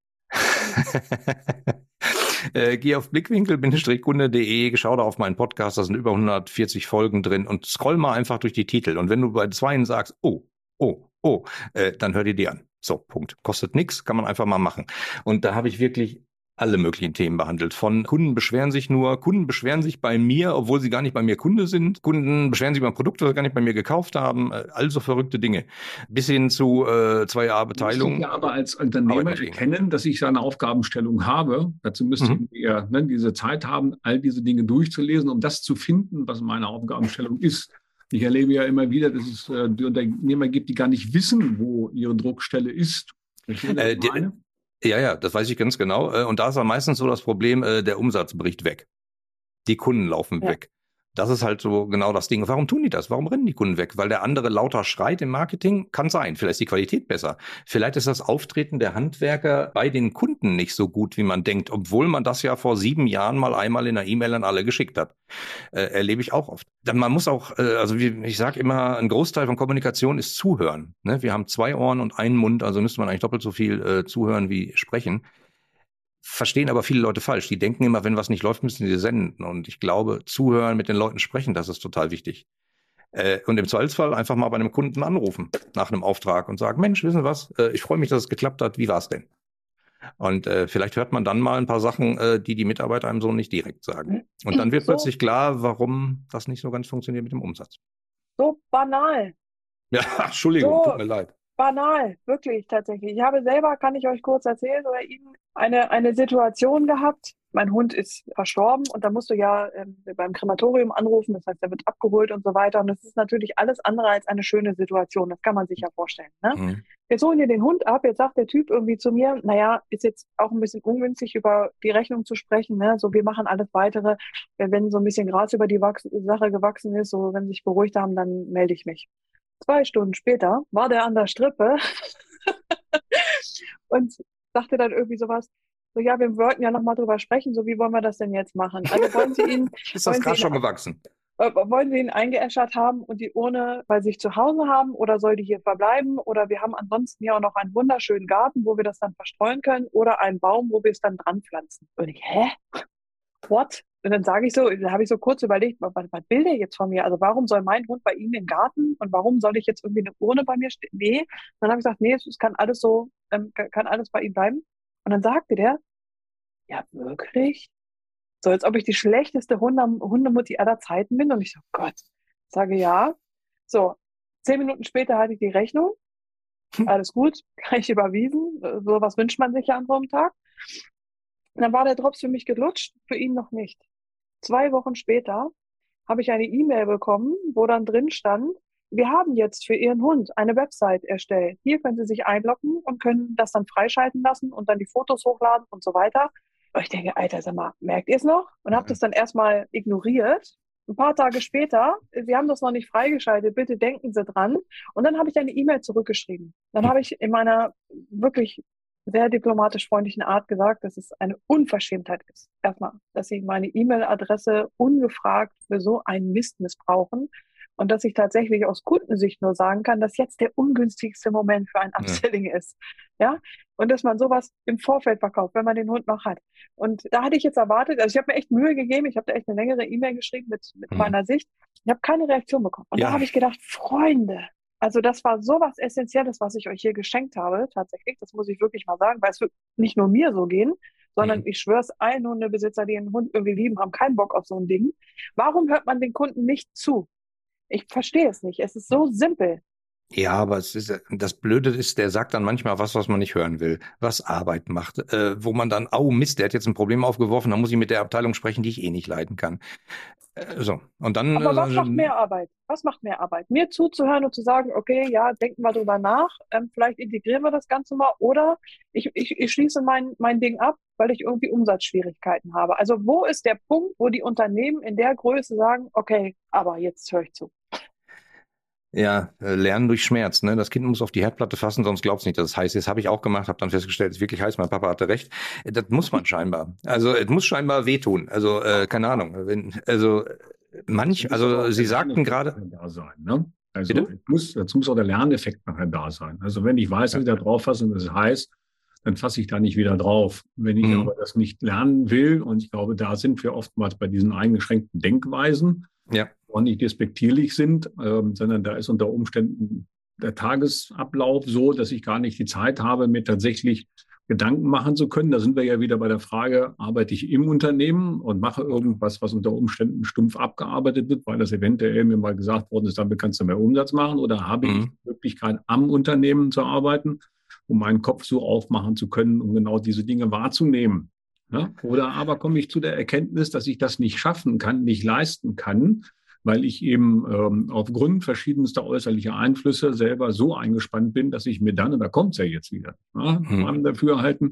Geh auf blickwinkel-kunde.de, schau da auf meinen Podcast, da sind über 140 Folgen drin und scroll mal einfach durch die Titel. Und wenn du bei 2 sagst, dann hör dir die an. So, Punkt. Kostet nichts, kann man einfach mal machen. Und da habe ich wirklich alle möglichen Themen behandelt. Von Kunden beschweren sich bei mir, obwohl sie gar nicht bei mir Kunde sind. Kunden beschweren sich über ein Produkt, das sie gar nicht bei mir gekauft haben. Also verrückte Dinge. Bis hin zu 2 Jahre Beteiligung. Ich muss ja aber als Unternehmer erkennen, dass ich seine Aufgabenstellung habe. Dazu müsste ihr diese Zeit haben, all diese Dinge durchzulesen, um das zu finden, was meine Aufgabenstellung ist. Ich erlebe ja immer wieder, dass es die Unternehmer gibt, die gar nicht wissen, wo ihre Druckstelle ist. Ja, das weiß ich ganz genau. Und da ist dann meistens so das Problem, der Umsatz bricht weg. Die Kunden laufen weg. Das ist halt so genau das Ding. Warum tun die das? Warum rennen die Kunden weg? Weil der andere lauter schreit im Marketing? Kann sein. Vielleicht ist die Qualität besser. Vielleicht ist das Auftreten der Handwerker bei den Kunden nicht so gut, wie man denkt, obwohl man das ja vor 7 Jahren mal einmal in einer E-Mail an alle geschickt hat. Erlebe ich auch oft. Dann man muss auch, also wie ich sage immer, ein Großteil von Kommunikation ist Zuhören. Ne? Wir haben 2 Ohren und einen Mund, also müsste man eigentlich doppelt so viel zuhören wie sprechen. Verstehen aber viele Leute falsch. Die denken immer, wenn was nicht läuft, müssen sie senden. Und ich glaube, zuhören, mit den Leuten sprechen, das ist total wichtig. Und im Zweifelsfall einfach mal bei einem Kunden anrufen nach einem Auftrag und sagen, Mensch, wissen Sie was, ich freue mich, dass es geklappt hat. Wie war es denn? Und vielleicht hört man dann mal ein paar Sachen, die Mitarbeiter einem so nicht direkt sagen. Und dann wird plötzlich klar, warum das nicht so ganz funktioniert mit dem Umsatz. So banal. Ja, Entschuldigung, tut mir leid. Banal, wirklich, tatsächlich. Ich habe selber, kann ich euch kurz erzählen, oder Ihnen eine Situation gehabt. Mein Hund ist verstorben und da musst du ja beim Krematorium anrufen, das heißt, er wird abgeholt und so weiter. Und das ist natürlich alles andere als eine schöne Situation, das kann man sich ja vorstellen. Ne? Mhm. Jetzt holen wir den Hund ab, jetzt sagt der Typ irgendwie zu mir, naja, ist jetzt auch ein bisschen ungünstig, über die Rechnung zu sprechen. Ne? So, wir machen alles Weitere. Wenn so ein bisschen Gras über die Sache gewachsen ist, so wenn sie sich beruhigt haben, dann melde ich mich. 2 Stunden später war der an der Strippe und sagte dann irgendwie sowas, so, ja, wir wollten ja nochmal drüber sprechen, so wie wollen wir das denn jetzt machen? Also wollen Sie ihn... Ist das Gras schon gewachsen? Wollen Sie ihn eingeäschert haben und die Urne bei sich zu Hause haben oder soll die hier verbleiben? Oder wir haben ansonsten hier auch noch einen wunderschönen Garten, wo wir das dann verstreuen können oder einen Baum, wo wir es dann dran pflanzen. Und ich, what? Und dann sage ich so, da habe ich so kurz überlegt, was will der jetzt von mir? Also warum soll mein Hund bei ihm im Garten und warum soll ich jetzt irgendwie eine Urne bei mir stehen? Nee. Dann habe ich gesagt, nee, es kann alles so, kann alles bei ihm bleiben. Und dann sagte der, ja wirklich? So, als ob ich die schlechteste Hundemutti aller Zeiten bin. Und ich so, Gott, sage ja. So, 10 Minuten später hatte ich die Rechnung. Alles gut, gleich überwiesen. So was wünscht man sich ja an so einem Tag. Und dann war der Drops für mich gelutscht, für ihn noch nicht. 2 Wochen später habe ich eine E-Mail bekommen, wo dann drin stand, wir haben jetzt für Ihren Hund eine Website erstellt. Hier können Sie sich einloggen und können das dann freischalten lassen und dann die Fotos hochladen und so weiter. Und ich denke, Alter, sag mal, merkt ihr es noch? Und habe das dann erstmal ignoriert. Ein paar Tage später, Sie haben das noch nicht freigeschaltet, bitte denken Sie dran. Und dann habe ich eine E-Mail zurückgeschrieben. Dann habe ich in meiner wirklich sehr diplomatisch freundlichen Art gesagt, dass es eine Unverschämtheit ist. Erstmal, dass Sie meine E-Mail-Adresse ungefragt für so einen Mist missbrauchen und dass ich tatsächlich aus Kundensicht nur sagen kann, dass jetzt der ungünstigste Moment für ein Upselling ist. Ja, und dass man sowas im Vorfeld verkauft, wenn man den Hund noch hat. Und da hatte ich jetzt erwartet, also ich habe mir echt Mühe gegeben, ich habe da echt eine längere E-Mail geschrieben mit meiner Sicht. Ich habe keine Reaktion bekommen. Und da habe ich gedacht, Freunde, also das war sowas Essentielles, was ich euch hier geschenkt habe, tatsächlich. Das muss ich wirklich mal sagen, weil es wird nicht nur mir so gehen, sondern ich schwöre es, allen Hundebesitzer, die einen Hund irgendwie lieben, haben keinen Bock auf so ein Ding. Warum hört man den Kunden nicht zu? Ich verstehe es nicht. Es ist so simpel. Ja, aber das Blöde ist, der sagt dann manchmal was man nicht hören will, was Arbeit macht, wo man dann, Mist, der hat jetzt ein Problem aufgeworfen, dann muss ich mit der Abteilung sprechen, die ich eh nicht leiten kann. So, und dann. Aber was macht mehr Arbeit? Was macht mehr Arbeit? Mir zuzuhören und zu sagen, okay, ja, denken wir drüber nach, vielleicht integrieren wir das Ganze mal oder ich schließe mein Ding ab, weil ich irgendwie Umsatzschwierigkeiten habe. Also wo ist der Punkt, wo die Unternehmen in der Größe sagen, okay, aber jetzt höre ich zu? Ja, lernen durch Schmerz. Ne? Das Kind muss auf die Herdplatte fassen, sonst glaubt's nicht, dass es heiß ist. Habe ich auch gemacht, habe dann festgestellt, es ist wirklich heiß. Mein Papa hatte recht. Das muss man scheinbar. Also es muss scheinbar wehtun. Also keine Ahnung. Sie sagten gerade. Da sein, ne? Also jetzt muss auch der Lerneffekt nachher da sein. Also wenn ich weiß, dass ich da drauf fasse und es ist heiß, dann fasse ich da nicht wieder drauf. Wenn ich aber das nicht lernen will, und ich glaube, da sind wir oftmals bei diesen eingeschränkten Denkweisen, die nicht despektierlich sind, sondern da ist unter Umständen der Tagesablauf so, dass ich gar nicht die Zeit habe, mir tatsächlich Gedanken machen zu können. Da sind wir ja wieder bei der Frage, arbeite ich im Unternehmen und mache irgendwas, was unter Umständen stumpf abgearbeitet wird, weil das eventuell mir mal gesagt worden ist, damit kannst du mehr Umsatz machen, oder habe ich die Möglichkeit, am Unternehmen zu arbeiten, um meinen Kopf so aufmachen zu können, um genau diese Dinge wahrzunehmen. Ja? Oder aber komme ich zu der Erkenntnis, dass ich das nicht schaffen kann, nicht leisten kann, weil ich eben aufgrund verschiedenster äußerlicher Einflüsse selber so eingespannt bin, dass ich mir dann, und da kommt es ja jetzt wieder, beim Dafürhalten,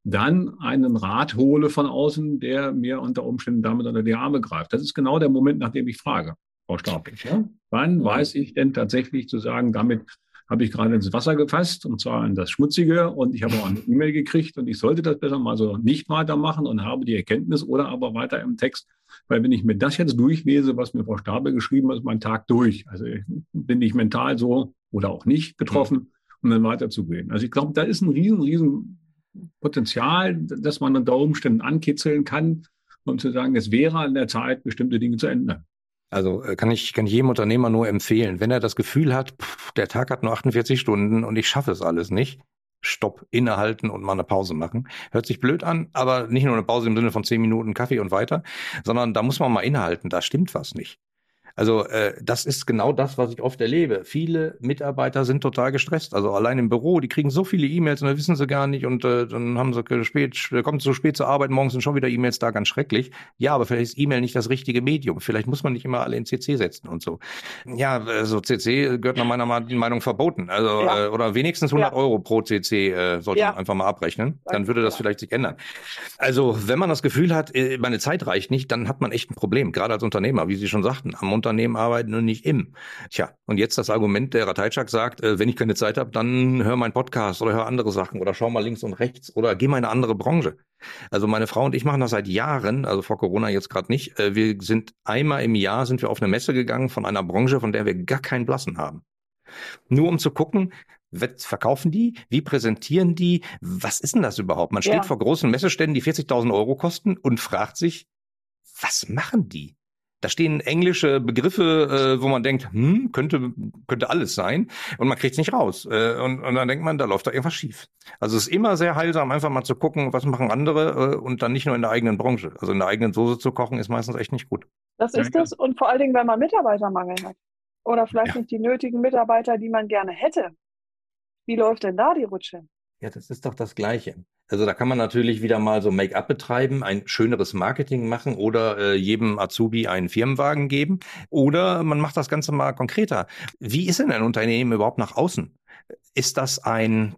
dann einen Rat hole von außen, der mir unter Umständen damit unter die Arme greift. Das ist genau der Moment, nach dem ich frage, Frau Stapel. Ja? Wann weiß ich denn tatsächlich zu sagen, damit habe ich gerade ins Wasser gefasst, und zwar in das Schmutzige, und ich habe auch eine E-Mail gekriegt und ich sollte das besser mal so nicht weitermachen und habe die Erkenntnis, oder aber weiter im Text, weil wenn ich mir das jetzt durchlese, was mir Frau Stapel geschrieben hat, ist mein Tag durch. Also bin ich mental so oder auch nicht getroffen, um dann weiterzugehen. Also ich glaube, da ist ein riesen Potenzial, das man unter Umständen ankitzeln kann, um zu sagen, es wäre an der Zeit, bestimmte Dinge zu ändern. Also kann ich jedem Unternehmer nur empfehlen, wenn er das Gefühl hat, der Tag hat nur 48 Stunden und ich schaffe es alles nicht, Stopp, innehalten und mal eine Pause machen. Hört sich blöd an, aber nicht nur eine Pause im Sinne von 10 Minuten Kaffee und weiter, sondern da muss man mal innehalten, da stimmt was nicht. Also das ist genau das, was ich oft erlebe. Viele Mitarbeiter sind total gestresst. Also allein im Büro, die kriegen so viele E-Mails und dann wissen sie gar nicht und dann haben sie kommen so spät zur Arbeit, morgens sind schon wieder E-Mails da, ganz schrecklich. Ja, aber vielleicht ist E-Mail nicht das richtige Medium. Vielleicht muss man nicht immer alle in CC setzen und so. Ja, so CC gehört nach meiner Meinung verboten. Also oder wenigstens 100 Euro pro CC sollte man einfach mal abrechnen. Dann würde das vielleicht sich ändern. Also wenn man das Gefühl hat, meine Zeit reicht nicht, dann hat man echt ein Problem. Gerade als Unternehmer, wie Sie schon sagten, am Unternehmen arbeiten und nicht im. Tja, und jetzt das Argument, der Ratajczak sagt, wenn ich keine Zeit habe, dann hör meinen Podcast oder hör andere Sachen oder schau mal links und rechts oder geh mal in eine andere Branche. Also meine Frau und ich machen das seit Jahren, also vor Corona jetzt gerade nicht. Wir sind einmal im Jahr sind wir auf eine Messe gegangen von einer Branche, von der wir gar keinen Blassen haben. Nur um zu gucken, was verkaufen die? Wie präsentieren die? Was ist denn das überhaupt? Man steht vor großen Messeständen, die 40.000 Euro kosten und fragt sich, was machen die? Da stehen englische Begriffe, wo man denkt, könnte alles sein. Und man kriegt es nicht raus. Und dann denkt man, da läuft da irgendwas schief. Also es ist immer sehr heilsam, einfach mal zu gucken, was machen andere und dann nicht nur in der eigenen Branche. Also in der eigenen Soße zu kochen, ist meistens echt nicht gut. Das ist es. Und vor allen Dingen, wenn man Mitarbeitermangel hat. Oder vielleicht nicht die nötigen Mitarbeiter, die man gerne hätte. Wie läuft denn da die Rutsche? Ja, das ist doch das Gleiche. Also da kann man natürlich wieder mal so Make-up betreiben, ein schöneres Marketing machen oder jedem Azubi einen Firmenwagen geben. Oder man macht das Ganze mal konkreter. Wie ist denn ein Unternehmen überhaupt nach außen? Ist das eine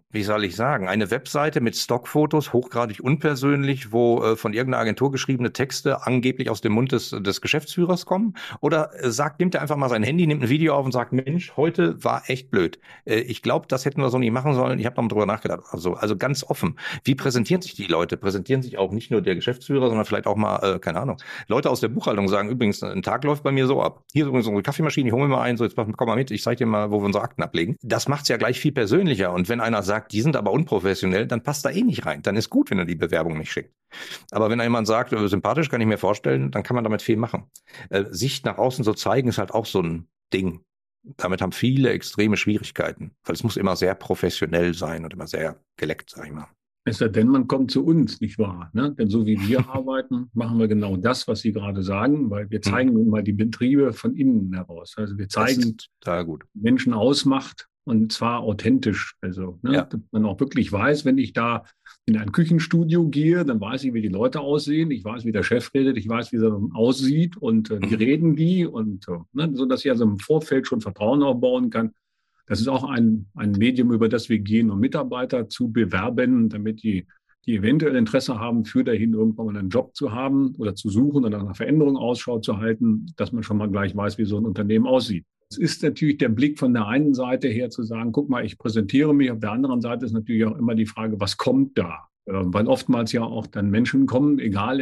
Webseite mit Stockfotos, hochgradig unpersönlich, wo von irgendeiner Agentur geschriebene Texte angeblich aus dem Mund des Geschäftsführers kommen? Oder nimmt er einfach mal sein Handy, nimmt ein Video auf und sagt, Mensch, heute war echt blöd. Ich glaube, das hätten wir so nicht machen sollen. Ich habe noch mal drüber nachgedacht. Also ganz offen. Wie präsentieren sich die Leute? Präsentieren sich auch nicht nur der Geschäftsführer, sondern vielleicht auch mal, keine Ahnung, Leute aus der Buchhaltung sagen, übrigens, ein Tag läuft bei mir so ab. Hier ist übrigens unsere Kaffeemaschine, ich hole mir mal ein, so jetzt komm mal mit, ich zeige dir mal, wo wir unsere Akten ablegen. Das macht's ja gleich viel persönlicher. Und wenn einer sagt, die sind aber unprofessionell, dann passt da eh nicht rein. Dann ist gut, wenn er die Bewerbung nicht schickt. Aber wenn jemand sagt, sympathisch, kann ich mir vorstellen, dann kann man damit viel machen. Sich nach außen so zeigen, ist halt auch so ein Ding. Damit haben viele extreme Schwierigkeiten, weil es muss immer sehr professionell sein und immer sehr geleckt, sag ich mal. Es sei denn, man kommt zu uns, nicht wahr? Ne? Denn so wie wir arbeiten, machen wir genau das, was Sie gerade sagen, weil wir zeigen nun mal die Betriebe von innen heraus. Also wir zeigen, was Menschen ausmacht, und zwar authentisch. Also, dass man auch wirklich weiß, wenn ich da in ein Küchenstudio gehe, dann weiß ich, wie die Leute aussehen. Ich weiß, wie der Chef redet. Ich weiß, wie er aussieht und wie reden die. Und so, dass ich also im Vorfeld schon Vertrauen aufbauen kann. Das ist auch ein Medium, über das wir gehen, um Mitarbeiter zu bewerben, damit die eventuell Interesse haben, für dahin irgendwann mal einen Job zu haben oder zu suchen oder nach einer Veränderung Ausschau zu halten, dass man schon mal gleich weiß, wie so ein Unternehmen aussieht. Es ist natürlich der Blick von der einen Seite her zu sagen, guck mal, ich präsentiere mich. Auf der anderen Seite ist natürlich auch immer die Frage, was kommt da? Weil oftmals ja auch dann Menschen kommen, egal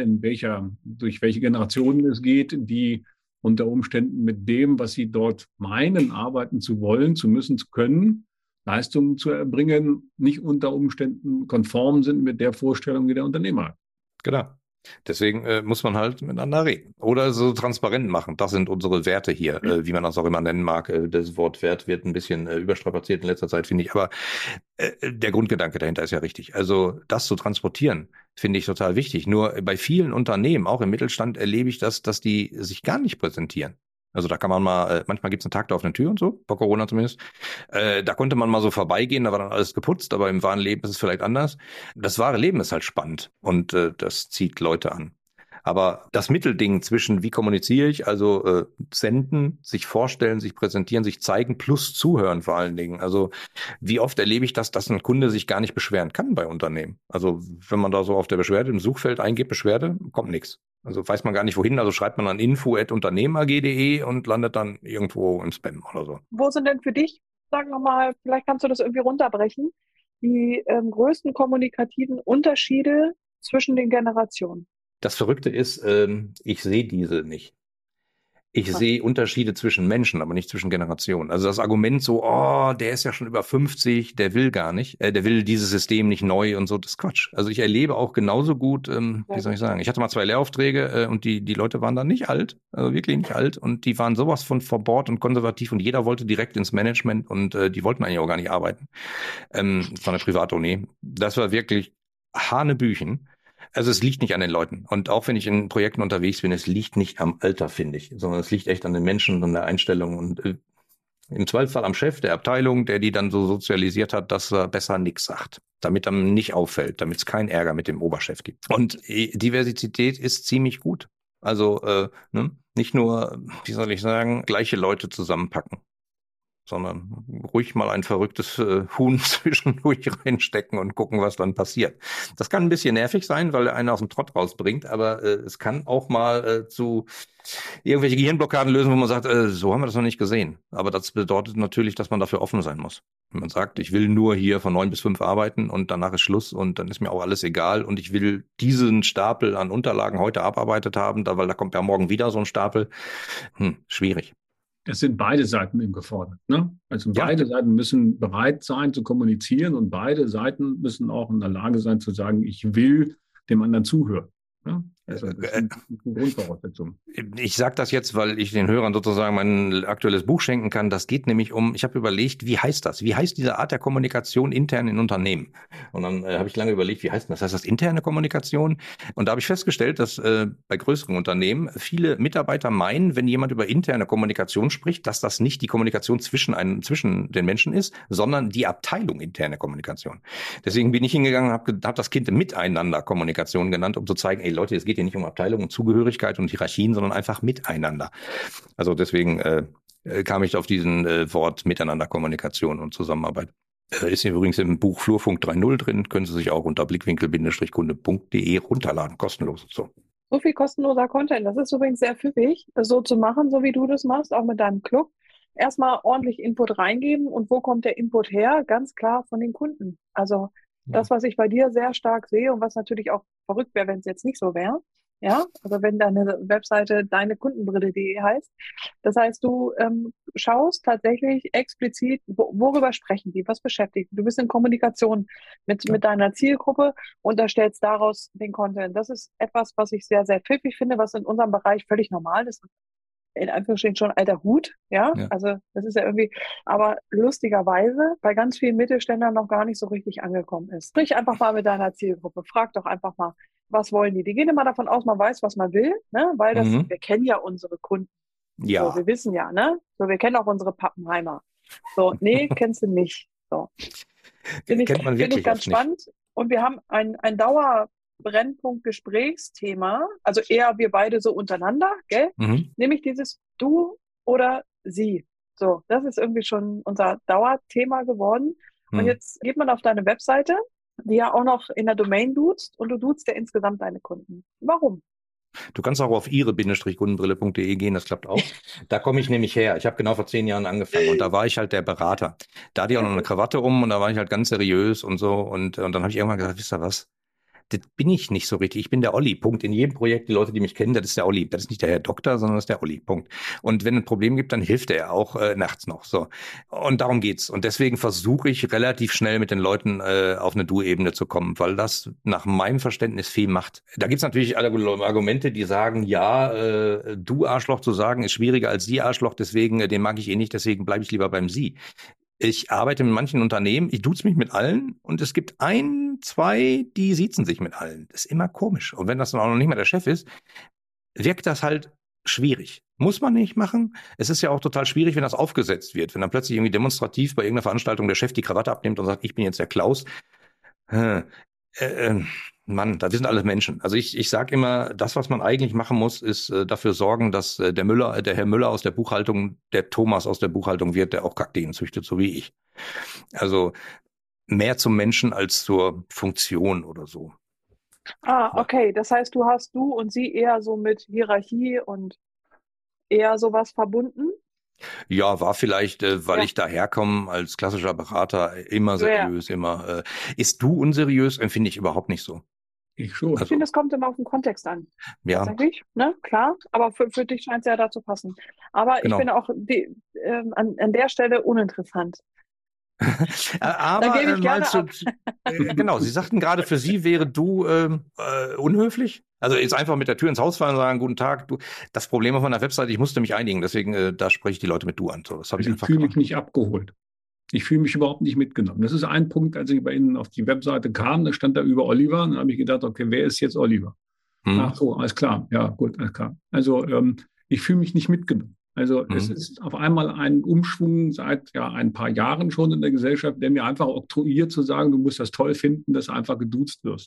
durch welche Generationen es geht, die unter Umständen mit dem, was sie dort meinen, arbeiten zu wollen, zu müssen, zu können, Leistungen zu erbringen, nicht unter Umständen konform sind mit der Vorstellung, die der Unternehmer hat. Genau. Deswegen muss man halt miteinander reden. Oder so transparent machen. Das sind unsere Werte hier, wie man das auch immer nennen mag. Das Wort Wert wird ein bisschen überstrapaziert in letzter Zeit, finde ich. Aber der Grundgedanke dahinter ist ja richtig. Also das zu transportieren, finde ich total wichtig. Nur bei vielen Unternehmen, auch im Mittelstand, erlebe ich das, dass die sich gar nicht präsentieren. Also da kann man mal, manchmal gibt es einen Tag da auf eine Tür und so, vor Corona zumindest. Da konnte man mal so vorbeigehen, da war dann alles geputzt, aber im wahren Leben ist es vielleicht anders. Das wahre Leben ist halt spannend und das zieht Leute an. Aber das Mittelding zwischen wie kommuniziere ich, also senden, sich vorstellen, sich präsentieren, sich zeigen, plus zuhören vor allen Dingen. Also wie oft erlebe ich das, dass ein Kunde sich gar nicht beschweren kann bei Unternehmen. Also wenn man da so auf der Beschwerde im Suchfeld eingibt, Beschwerde, kommt nichts. Also weiß man gar nicht wohin, also schreibt man an info@unternehmer.de und landet dann irgendwo im Spam oder so. Wo sind denn für dich, sag nochmal, vielleicht kannst du das irgendwie runterbrechen, die größten kommunikativen Unterschiede zwischen den Generationen? Das Verrückte ist, ich sehe diese nicht. Ich sehe Unterschiede zwischen Menschen, aber nicht zwischen Generationen. Also das Argument so, oh, der ist ja schon über 50, der will gar nicht, der will dieses System nicht neu und so, das ist Quatsch. Also ich erlebe auch genauso gut, wie soll ich sagen, ich hatte mal 2 Lehraufträge und die Leute waren dann nicht alt, also wirklich nicht alt und die waren sowas von verbohrt und konservativ und jeder wollte direkt ins Management und die wollten eigentlich auch gar nicht arbeiten von der Privatuni. Das war wirklich Hanebüchen. Also es liegt nicht an den Leuten. Und auch wenn ich in Projekten unterwegs bin, es liegt nicht am Alter, finde ich, sondern es liegt echt an den Menschen und der Einstellung und im Zweifelsfall am Chef der Abteilung, der die dann so sozialisiert hat, dass er besser nichts sagt, damit einem nicht auffällt, damit es keinen Ärger mit dem Oberchef gibt. Und Diversität ist ziemlich gut. Also nicht nur, wie soll ich sagen, gleiche Leute zusammenpacken, sondern ruhig mal ein verrücktes Huhn zwischendurch reinstecken und gucken, was dann passiert. Das kann ein bisschen nervig sein, weil er einen aus dem Trott rausbringt, aber es kann auch mal zu irgendwelche Gehirnblockaden lösen, wo man sagt, so haben wir das noch nicht gesehen. Aber das bedeutet natürlich, dass man dafür offen sein muss. Wenn man sagt, ich will nur hier von 9 bis 5 arbeiten und danach ist Schluss und dann ist mir auch alles egal und ich will diesen Stapel an Unterlagen heute abarbeitet haben, weil da kommt ja morgen wieder so ein Stapel. Schwierig. Es sind beide Seiten eben gefordert. Ne? Also beide Seiten müssen bereit sein zu kommunizieren und beide Seiten müssen auch in der Lage sein zu sagen, ich will dem anderen zuhören. Ne? Also das ist eine Grundvoraussetzung. Ich sage das jetzt, weil ich den Hörern sozusagen mein aktuelles Buch schenken kann. Das geht nämlich ich habe überlegt, wie heißt das? Wie heißt diese Art der Kommunikation intern in Unternehmen? Und dann habe ich lange überlegt, wie heißt das? Heißt das interne Kommunikation? Und da habe ich festgestellt, dass bei größeren Unternehmen viele Mitarbeiter meinen, wenn jemand über interne Kommunikation spricht, dass das nicht die Kommunikation zwischen den Menschen ist, sondern die Abteilung interne Kommunikation. Deswegen bin ich hingegangen und habe das Kind Miteinander Kommunikation genannt, um zu zeigen, ey Leute, es geht hier nicht um Abteilung und Zugehörigkeit und Hierarchien, sondern einfach miteinander. Also deswegen kam ich auf diesen Wort Miteinander Kommunikation und Zusammenarbeit. Ist hier übrigens im Buch Flurfunk 3.0 drin, können Sie sich auch unter blickwinkel-kunde.de runterladen, kostenlos. So viel kostenloser Content. Das ist übrigens sehr pfiffig, das so zu machen, so wie du das machst, auch mit deinem Club. Erstmal ordentlich Input reingeben und wo kommt der Input her? Ganz klar von den Kunden. Also das, was ich bei dir sehr stark sehe und was natürlich auch verrückt wäre, wenn es jetzt nicht so wäre. Ja, also wenn deine Webseite deinekundenbrille.de heißt. Das heißt, du schaust tatsächlich explizit, worüber sprechen die, was beschäftigt. Du bist in Kommunikation mit deiner Zielgruppe und erstellst daraus den Content. Das ist etwas, was ich sehr, sehr pfiffig finde, was in unserem Bereich völlig normal ist. In Anführungsstrichen schon alter Hut, ja, also das ist ja irgendwie, aber lustigerweise bei ganz vielen Mittelständlern noch gar nicht so richtig angekommen ist. Sprich einfach mal mit deiner Zielgruppe, frag doch einfach mal, was wollen die? Die gehen immer davon aus, man weiß, was man will, ne, weil wir kennen ja unsere Kunden. Ja. So, wir wissen ja, ne, so, wir kennen auch unsere Pappenheimer. So, nee, kennst du nicht. So. Finde ich ganz spannend. Und wir haben ein Brennpunkt-Gesprächsthema, also eher wir beide so untereinander, gell? Nämlich dieses Du oder Sie. So, das ist irgendwie schon unser Dauerthema geworden. Und jetzt geht man auf deine Webseite, die ja auch noch in der Domain duzt und du duzt ja insgesamt deine Kunden. Warum? Du kannst auch auf ihre-kundenbrille.de gehen, das klappt auch. Da komme ich nämlich her. Ich habe genau vor 10 Jahren angefangen und da war ich halt der Berater. Da hatte ich auch noch eine Krawatte und da war ich halt ganz seriös und so. Und dann habe ich irgendwann gesagt, wisst ihr was? Das bin ich nicht so richtig. Ich bin der Olli, Punkt. In jedem Projekt, die Leute, die mich kennen, das ist der Olli. Das ist nicht der Herr Doktor, sondern das ist der Olli, Punkt. Und wenn es ein Problem gibt, dann hilft er auch nachts noch. So. Und darum geht's. Und deswegen versuche ich relativ schnell mit den Leuten auf eine Du-Ebene zu kommen, weil das nach meinem Verständnis viel macht. Da gibt's natürlich alle Argumente, die sagen, ja, du Arschloch zu sagen, ist schwieriger als Sie Arschloch, deswegen, den mag ich eh nicht, deswegen bleibe ich lieber beim Sie. Ich arbeite mit manchen Unternehmen, ich duze mich mit allen und es gibt 1, 2, die siezen sich mit allen. Das ist immer komisch. Und wenn das dann auch noch nicht mehr der Chef ist, wirkt das halt schwierig. Muss man nicht machen. Es ist ja auch total schwierig, wenn das aufgesetzt wird. Wenn dann plötzlich irgendwie demonstrativ bei irgendeiner Veranstaltung der Chef die Krawatte abnimmt und sagt, ich bin jetzt der Klaus. Mann, wir sind alle Menschen. Also ich sage immer, das, was man eigentlich machen muss, ist dafür sorgen, dass der Herr Müller aus der Buchhaltung, der Thomas aus der Buchhaltung wird, der auch Kakteen züchtet, so wie ich. Also mehr zum Menschen als zur Funktion oder so. Okay. Das heißt, du und sie eher so mit Hierarchie und eher sowas verbunden? Ja, war vielleicht, weil ich daherkomme als klassischer Berater, immer seriös, immer. Ist du unseriös? Empfinde ich überhaupt nicht so. Ich schon. Ich finde, es kommt immer auf den Kontext an. Ja. Tatsächlich, ne? Klar. Aber für dich scheint es ja da zu passen. Aber genau. Ich bin auch an der Stelle uninteressant. Aber genau, Sie sagten gerade, für Sie wäre du unhöflich. Also jetzt einfach mit der Tür ins Haus fallen und sagen, guten Tag, du. Das Problem auf meiner Webseite, ich musste mich einigen, deswegen da spreche ich die Leute mit du an. So, das habe ich einfach fühle mich nicht abgeholt. Ich fühle mich überhaupt nicht mitgenommen. Das ist ein Punkt, als ich bei Ihnen auf die Webseite kam, da stand da über Oliver, und dann habe ich gedacht, okay, wer ist jetzt Oliver? Ach so, alles klar. Ja, gut, alles klar. Also ich fühle mich nicht mitgenommen. Also es ist auf einmal ein Umschwung seit ein paar Jahren schon in der Gesellschaft, der mir einfach oktroyiert zu sagen, du musst das toll finden, dass du einfach geduzt wirst.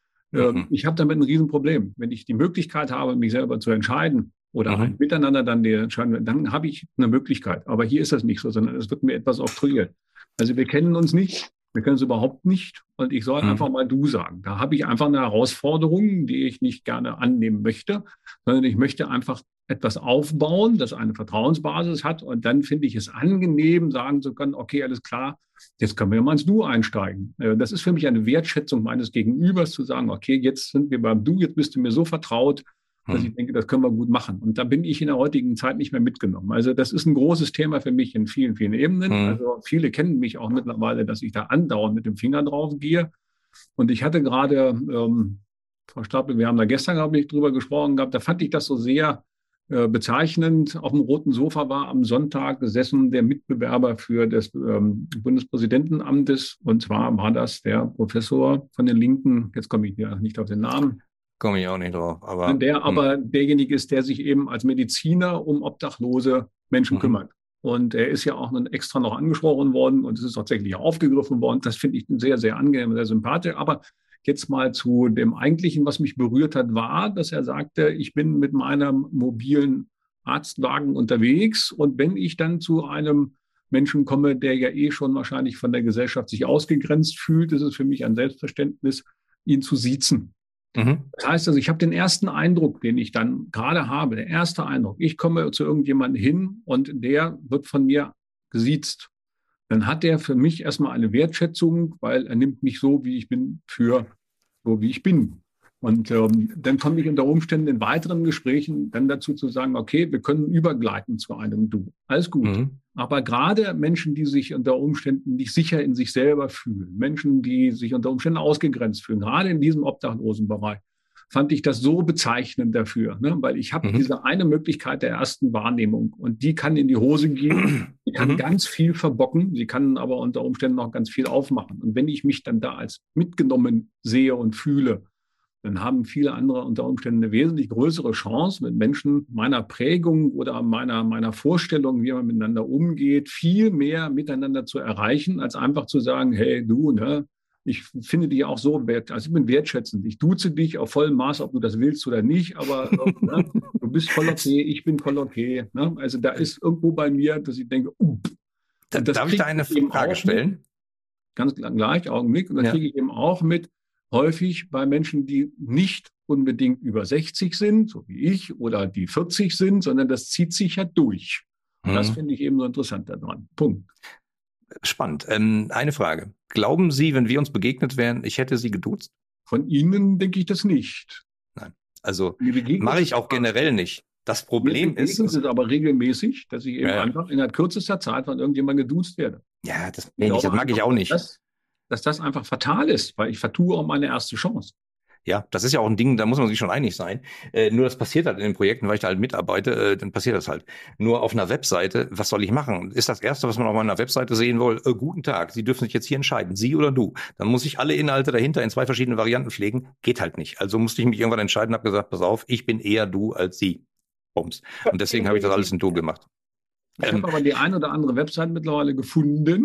Ich habe damit ein Riesenproblem. Wenn ich die Möglichkeit habe, mich selber zu entscheiden oder ein Miteinander dann entscheiden, dann habe ich eine Möglichkeit. Aber hier ist das nicht so, sondern es wird mir etwas oktroyiert. Also wir kennen uns nicht, wir kennen es überhaupt nicht und ich soll einfach mal du sagen. Da habe ich einfach eine Herausforderung, die ich nicht gerne annehmen möchte, sondern ich möchte einfach etwas aufbauen, das eine Vertrauensbasis hat und dann finde ich es angenehm, sagen zu können, okay, alles klar, jetzt können wir mal ins Du einsteigen. Das ist für mich eine Wertschätzung meines Gegenübers, zu sagen, okay, jetzt sind wir beim Du, jetzt bist du mir so vertraut, dass ich denke, das können wir gut machen. Und da bin ich in der heutigen Zeit nicht mehr mitgenommen. Also das ist ein großes Thema für mich in vielen, vielen Ebenen. Also viele kennen mich auch mittlerweile, dass ich da andauernd mit dem Finger drauf gehe. Und ich hatte gerade, Frau Stapel, wir haben da gestern, glaube ich, drüber gesprochen gehabt, da fand ich das so sehr bezeichnend. Auf dem roten Sofa war am Sonntag gesessen der Mitbewerber für das Bundespräsidentenamtes. Und zwar war das der Professor von den Linken, jetzt komme ich ja nicht auf den Namen. Komme ich auch nicht drauf. Aber derjenige ist, der sich eben als Mediziner um obdachlose Menschen kümmert. Und er ist ja auch extra noch angesprochen worden und es ist tatsächlich aufgegriffen worden. Das finde ich sehr, sehr angenehm, sehr sympathisch. Aber jetzt mal zu dem Eigentlichen, was mich berührt hat, war, dass er sagte, ich bin mit meinem mobilen Arztwagen unterwegs und wenn ich dann zu einem Menschen komme, der ja schon wahrscheinlich von der Gesellschaft sich ausgegrenzt fühlt, ist es für mich ein Selbstverständnis, ihn zu siezen. Das heißt also, ich habe den ersten Eindruck, den ich dann gerade habe, der erste Eindruck, ich komme zu irgendjemandem hin und der wird von mir gesiezt. Dann hat er für mich erstmal eine Wertschätzung, weil er nimmt mich so, wie ich bin, für so, wie ich bin. Und dann komme ich unter Umständen in weiteren Gesprächen dann dazu zu sagen, okay, wir können übergleiten zu einem Du. Alles gut. Aber gerade Menschen, die sich unter Umständen nicht sicher in sich selber fühlen, Menschen, die sich unter Umständen ausgegrenzt fühlen, gerade in diesem Obdachlosenbereich, fand ich das so bezeichnend dafür, ne? Weil ich habe diese eine Möglichkeit der ersten Wahrnehmung und die kann in die Hose gehen, die kann ganz viel verbocken, sie kann aber unter Umständen noch ganz viel aufmachen. Und wenn ich mich dann da als mitgenommen sehe und fühle, dann haben viele andere unter Umständen eine wesentlich größere Chance, mit Menschen meiner Prägung oder meiner Vorstellung, wie man miteinander umgeht, viel mehr miteinander zu erreichen, als einfach zu sagen, hey, du, ne, ich finde dich auch so wert, also ich bin wertschätzend. Ich duze dich auf vollem Maß, ob du das willst oder nicht, aber ne, du bist voll okay, ich bin voll okay. Ne? Also da ist irgendwo bei mir, dass ich denke, darf ich da eine Frage stellen? Ganz gleich, Augenblick. Und da kriege ich eben auch mit, häufig bei Menschen, die nicht unbedingt über 60 sind, so wie ich, oder die 40 sind, sondern das zieht sich ja durch. Und das finde ich eben so interessant daran. Punkt. Spannend. Eine Frage. Glauben Sie, wenn wir uns begegnet wären, ich hätte Sie geduzt? Von Ihnen denke ich das nicht. Nein. Also mache ich auch generell nicht. Das Problem ist... Es aber regelmäßig, dass ich eben einfach in der kürzester Zeit von irgendjemandem geduzt werde. Ja, das mag ich auch nicht. Dass das einfach fatal ist, weil ich vertue auch meine erste Chance. Ja, das ist ja auch ein Ding, da muss man sich schon einig sein. Nur das passiert halt in den Projekten, weil ich da halt mitarbeite, dann passiert das halt. Nur auf einer Webseite, was soll ich machen? Ist das Erste, was man auf meiner Webseite sehen will, guten Tag, Sie dürfen sich jetzt hier entscheiden, Sie oder du. Dann muss ich alle Inhalte dahinter in 2 verschiedene Varianten pflegen. Geht halt nicht. Also musste ich mich irgendwann entscheiden, habe gesagt, pass auf, ich bin eher du als Sie. Bums. Und deswegen habe ich das alles in Du gemacht. Ich habe aber die eine oder andere Website mittlerweile gefunden,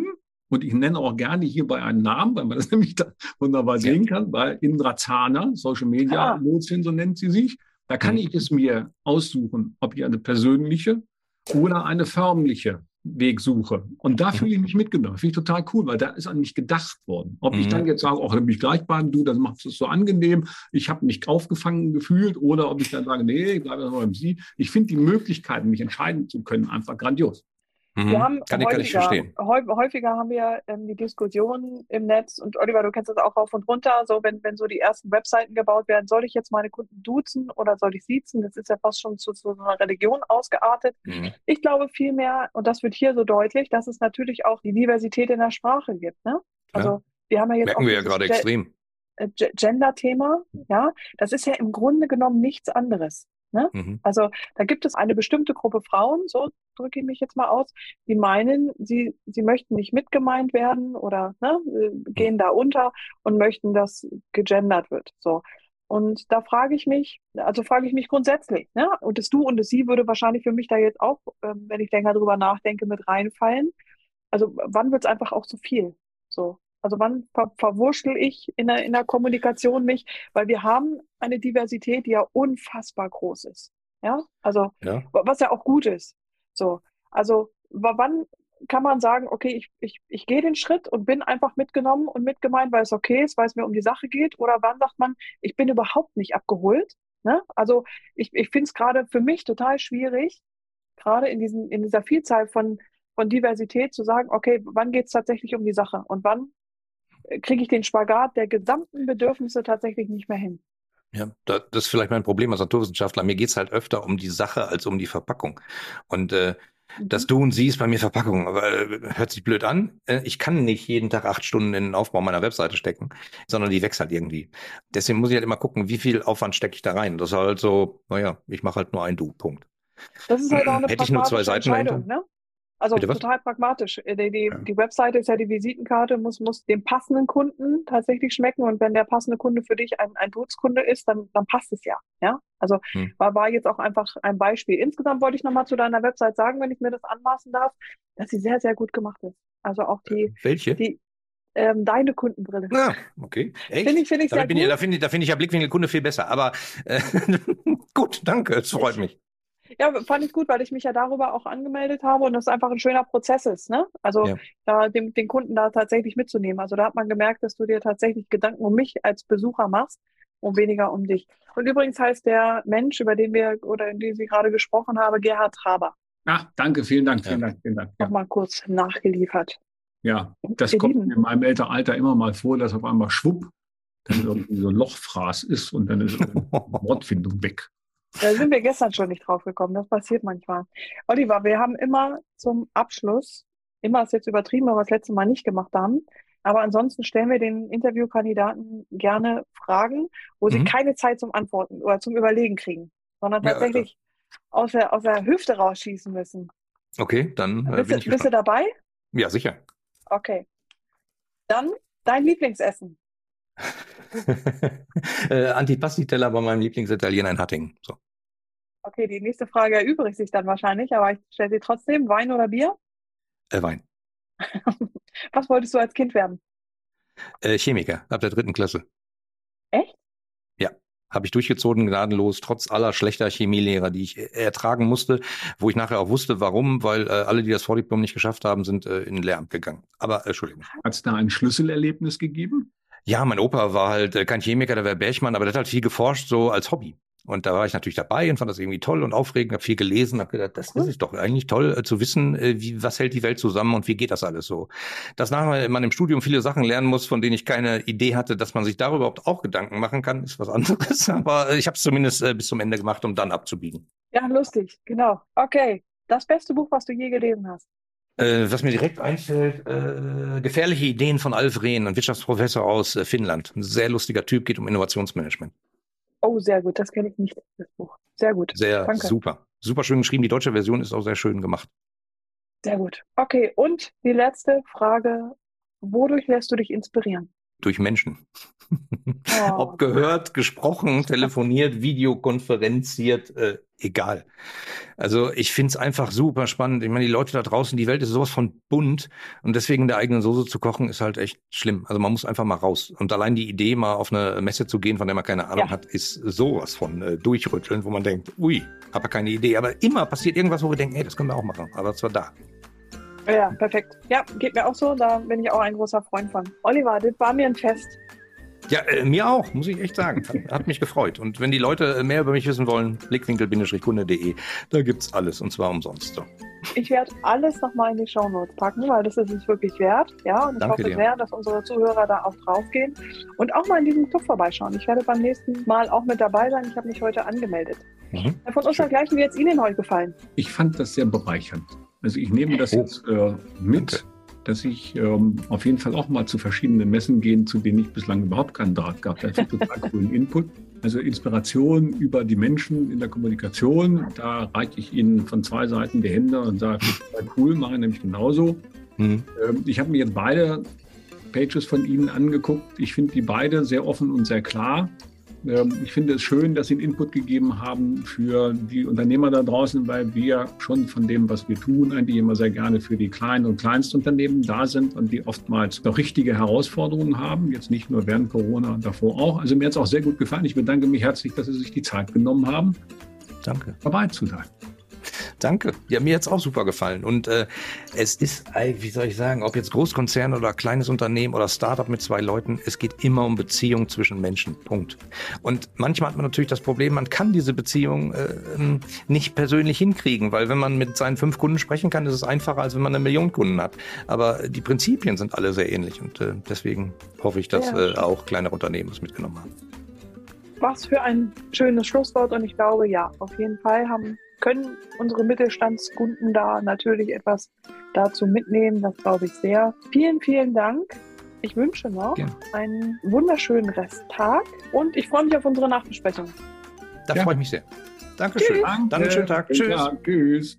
Und ich nenne auch gerne hierbei einen Namen, weil man das nämlich da wunderbar sehen kann, weil Indra Zahner, Social Media Lotsin, so nennt sie sich, da kann ich es mir aussuchen, ob ich eine persönliche oder eine förmliche Weg suche. Und da fühle ich mich mitgenommen. Finde ich total cool, weil da ist an mich gedacht worden. Ob ich dann jetzt sage, ach, dann bin ich gleich bei du, das macht es so angenehm, ich habe mich aufgefangen gefühlt, oder ob ich dann sage, nee, ich bleibe beim Sie. Ich finde die Möglichkeiten, mich entscheiden zu können, einfach grandios. Wir haben kann ich verstehen. Häufiger haben wir die Diskussion im Netz, und Oliver, du kennst das auch rauf und runter, so wenn so die ersten Webseiten gebaut werden, soll ich jetzt meine Kunden duzen oder soll ich siezen? Das ist ja fast schon zu so einer Religion ausgeartet. Ich glaube vielmehr, und das wird hier so deutlich, dass es natürlich auch die Diversität in der Sprache gibt. Ne? Also wir haben ja jetzt merken wir ja gerade extrem. Gender-Thema, ja, das ist ja im Grunde genommen nichts anderes. Ne? Also da gibt es eine bestimmte Gruppe Frauen, so drücke ich mich jetzt mal aus, die meinen, sie möchten nicht mitgemeint werden oder gehen da unter und möchten, dass gegendert wird. So. Und da frage ich mich grundsätzlich, ne? Und das Du und das Sie würde wahrscheinlich für mich da jetzt auch, wenn ich länger drüber nachdenke, mit reinfallen. Also wann wird es einfach auch zu viel? So. Also wann verwurschtel ich in der Kommunikation mich? Weil wir haben eine Diversität, die ja unfassbar groß ist. Ja, also was ja auch gut ist. So, also wann kann man sagen, okay, ich gehe den Schritt und bin einfach mitgenommen und mitgemeint, weil es okay ist, weil es mir um die Sache geht? Oder wann sagt man, ich bin überhaupt nicht abgeholt? Ne? Also ich finde es gerade für mich total schwierig, gerade in dieser Vielzahl von Diversität zu sagen, okay, wann geht es tatsächlich um die Sache und wann kriege ich den Spagat der gesamten Bedürfnisse tatsächlich nicht mehr hin. Ja, das ist vielleicht mein Problem als Naturwissenschaftler. Mir geht es halt öfter um die Sache als um die Verpackung. Und das Du und Sie ist bei mir Verpackung. Aber hört sich blöd an. Ich kann nicht jeden Tag 8 Stunden in den Aufbau meiner Webseite stecken, sondern die wächst halt irgendwie. Deswegen muss ich halt immer gucken, wie viel Aufwand stecke ich da rein. Das ist halt so, ich mache halt nur ein Du, Punkt. Das ist halt auch eine Hätte ich nur 2 Seiten Entscheidung, ne? Also total pragmatisch. Die Webseite ist ja die Visitenkarte, muss dem passenden Kunden tatsächlich schmecken. Und wenn der passende Kunde für dich ein Dutzkunde ist, dann passt es ja. Ja? Also war jetzt auch einfach ein Beispiel. Insgesamt wollte ich nochmal zu deiner Website sagen, wenn ich mir das anmaßen darf, dass sie sehr, sehr gut gemacht ist. Also auch welche? Deine Kundenbrille. Ja, okay. Echt? Finde ich sehr gut. Da finde ich ja Blickwinkel-Kunde viel besser. Aber gut, danke, es freut mich. Ja, fand ich gut, weil ich mich ja darüber auch angemeldet habe und das einfach ein schöner Prozess ist, ne? Also da den Kunden da tatsächlich mitzunehmen. Also da hat man gemerkt, dass du dir tatsächlich Gedanken um mich als Besucher machst und weniger um dich. Und übrigens heißt der Mensch, über den Sie gerade gesprochen haben, Gerhard Traber. Ach, danke, vielen Dank. Nochmal kurz nachgeliefert. Ja, das kommt in meinem Alter immer mal vor, dass auf einmal schwupp dann irgendwie so ein Lochfraß ist und dann ist eine Wortfindung weg. Da sind wir gestern schon nicht drauf gekommen. Das passiert manchmal. Oliver, wir haben immer zum Abschluss, immer ist jetzt übertrieben, weil wir das letzte Mal nicht gemacht haben, aber ansonsten stellen wir den Interviewkandidaten gerne Fragen, wo sie keine Zeit zum Antworten oder zum Überlegen kriegen, sondern tatsächlich aus der Hüfte rausschießen müssen. Okay, dann bin ich gespannt. Bist du dabei? Ja, sicher. Okay. Dann dein Lieblingsessen. Antipasti-Teller bei meinem Lieblingsitaliener in Hattingen. So. Okay, die nächste Frage erübrigt sich dann wahrscheinlich, aber ich stelle sie trotzdem. Wein oder Bier? Wein. Was wolltest du als Kind werden? Chemiker, ab der 3. Klasse. Echt? Ja, habe ich durchgezogen, gnadenlos, trotz aller schlechter Chemielehrer, die ich ertragen musste, wo ich nachher auch wusste, warum, weil alle, die das Vordiplom nicht geschafft haben, sind in Lehramt gegangen. Aber Entschuldigung. Hat es da ein Schlüsselerlebnis gegeben? Ja, mein Opa war halt kein Chemiker, der war Bergmann, aber der hat halt viel geforscht, so als Hobby. Und da war ich natürlich dabei und fand das irgendwie toll und aufregend, habe viel gelesen, habe gedacht, das ist doch eigentlich toll zu wissen, was hält die Welt zusammen und wie geht das alles so. Dass nachher man im Studium viele Sachen lernen muss, von denen ich keine Idee hatte, dass man sich darüber überhaupt auch Gedanken machen kann, ist was anderes. Aber ich habe es zumindest bis zum Ende gemacht, um dann abzubiegen. Ja, lustig, genau. Okay, das beste Buch, was du je gelesen hast? Was mir direkt einfällt, Gefährliche Ideen von Alf Rehn, ein Wirtschaftsprofessor aus Finnland. Ein sehr lustiger Typ, geht um Innovationsmanagement. Oh, sehr gut, das kenne ich nicht, das Buch. Sehr gut. Danke. Super. Super schön geschrieben. Die deutsche Version ist auch sehr schön gemacht. Sehr gut. Okay, und die letzte Frage. Wodurch lässt du dich inspirieren? durch Menschen. Ob gehört, gesprochen, telefoniert, videokonferenziert, egal. Also ich finde es einfach super spannend. Ich meine, die Leute da draußen, die Welt ist sowas von bunt und deswegen in der eigenen Soße zu kochen, ist halt echt schlimm. Also man muss einfach mal raus. Und allein die Idee, mal auf eine Messe zu gehen, von der man keine Ahnung hat, ist sowas von durchrütteln, wo man denkt, ui, habe keine Idee. Aber immer passiert irgendwas, wo wir denken, hey, das können wir auch machen. Aber es war da. Ja, perfekt. Ja, geht mir auch so. Da bin ich auch ein großer Freund von. Oliver, das war mir ein Fest. Ja, mir auch, muss ich echt sagen. Hat mich gefreut. Und wenn die Leute mehr über mich wissen wollen, blickwinkel-kunde.de, da gibt's alles und zwar umsonst. So. Ich werde alles nochmal in die Shownotes packen, weil das ist es wirklich wert. Ja, und ich hoffe sehr, dass unsere Zuhörer da auch draufgehen und auch mal in diesem Club vorbeischauen. Ich werde beim nächsten Mal auch mit dabei sein. Ich habe mich heute angemeldet. Von uns dergleichen, wie hat es Ihnen heute gefallen? Ich fand das sehr bereichernd. Also ich nehme das jetzt mit, dass ich auf jeden Fall auch mal zu verschiedenen Messen gehen, zu denen ich bislang überhaupt keinen Draht gehabt habe. Das ist total coolen Input. Also Inspiration über die Menschen in der Kommunikation, da reiche ich Ihnen von 2 Seiten die Hände und sage, total cool, mache ich nämlich genauso. Ich habe mir jetzt beide Pages von Ihnen angeguckt. Ich finde die beide sehr offen und sehr klar. Ich finde es schön, dass Sie einen Input gegeben haben für die Unternehmer da draußen, weil wir schon von dem, was wir tun, eigentlich immer sehr gerne für die kleinen und Kleinstunternehmen da sind und die oftmals noch richtige Herausforderungen haben, jetzt nicht nur während Corona und davor auch. Also mir hat es auch sehr gut gefallen. Ich bedanke mich herzlich, dass Sie sich die Zeit genommen haben, dabei zu sein. Danke. Ja, mir hat's auch super gefallen. Und es ist, wie soll ich sagen, ob jetzt Großkonzern oder kleines Unternehmen oder Startup mit 2 Leuten, es geht immer um Beziehungen zwischen Menschen. Punkt. Und manchmal hat man natürlich das Problem, man kann diese Beziehung nicht persönlich hinkriegen, weil wenn man mit seinen 5 Kunden sprechen kann, ist es einfacher, als wenn man 1 Million Kunden hat. Aber die Prinzipien sind alle sehr ähnlich und deswegen hoffe ich, dass auch kleinere Unternehmen es mitgenommen haben. Was für ein schönes Schlusswort und ich glaube, ja, auf jeden Fall können unsere Mittelstandskunden da natürlich etwas dazu mitnehmen. Das glaube ich sehr. Vielen, vielen Dank. Ich wünsche noch einen wunderschönen Resttag und ich freue mich auf unsere Nachbesprechung. Da freue ich mich sehr. Dankeschön. Dann einen schönen Tag. Tschüss. Ja, tschüss.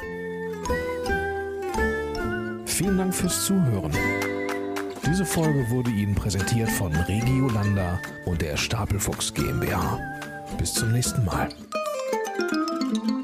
Vielen Dank fürs Zuhören. Diese Folge wurde Ihnen präsentiert von Regiolanda und der Stapelfuchs GmbH. Bis zum nächsten Mal.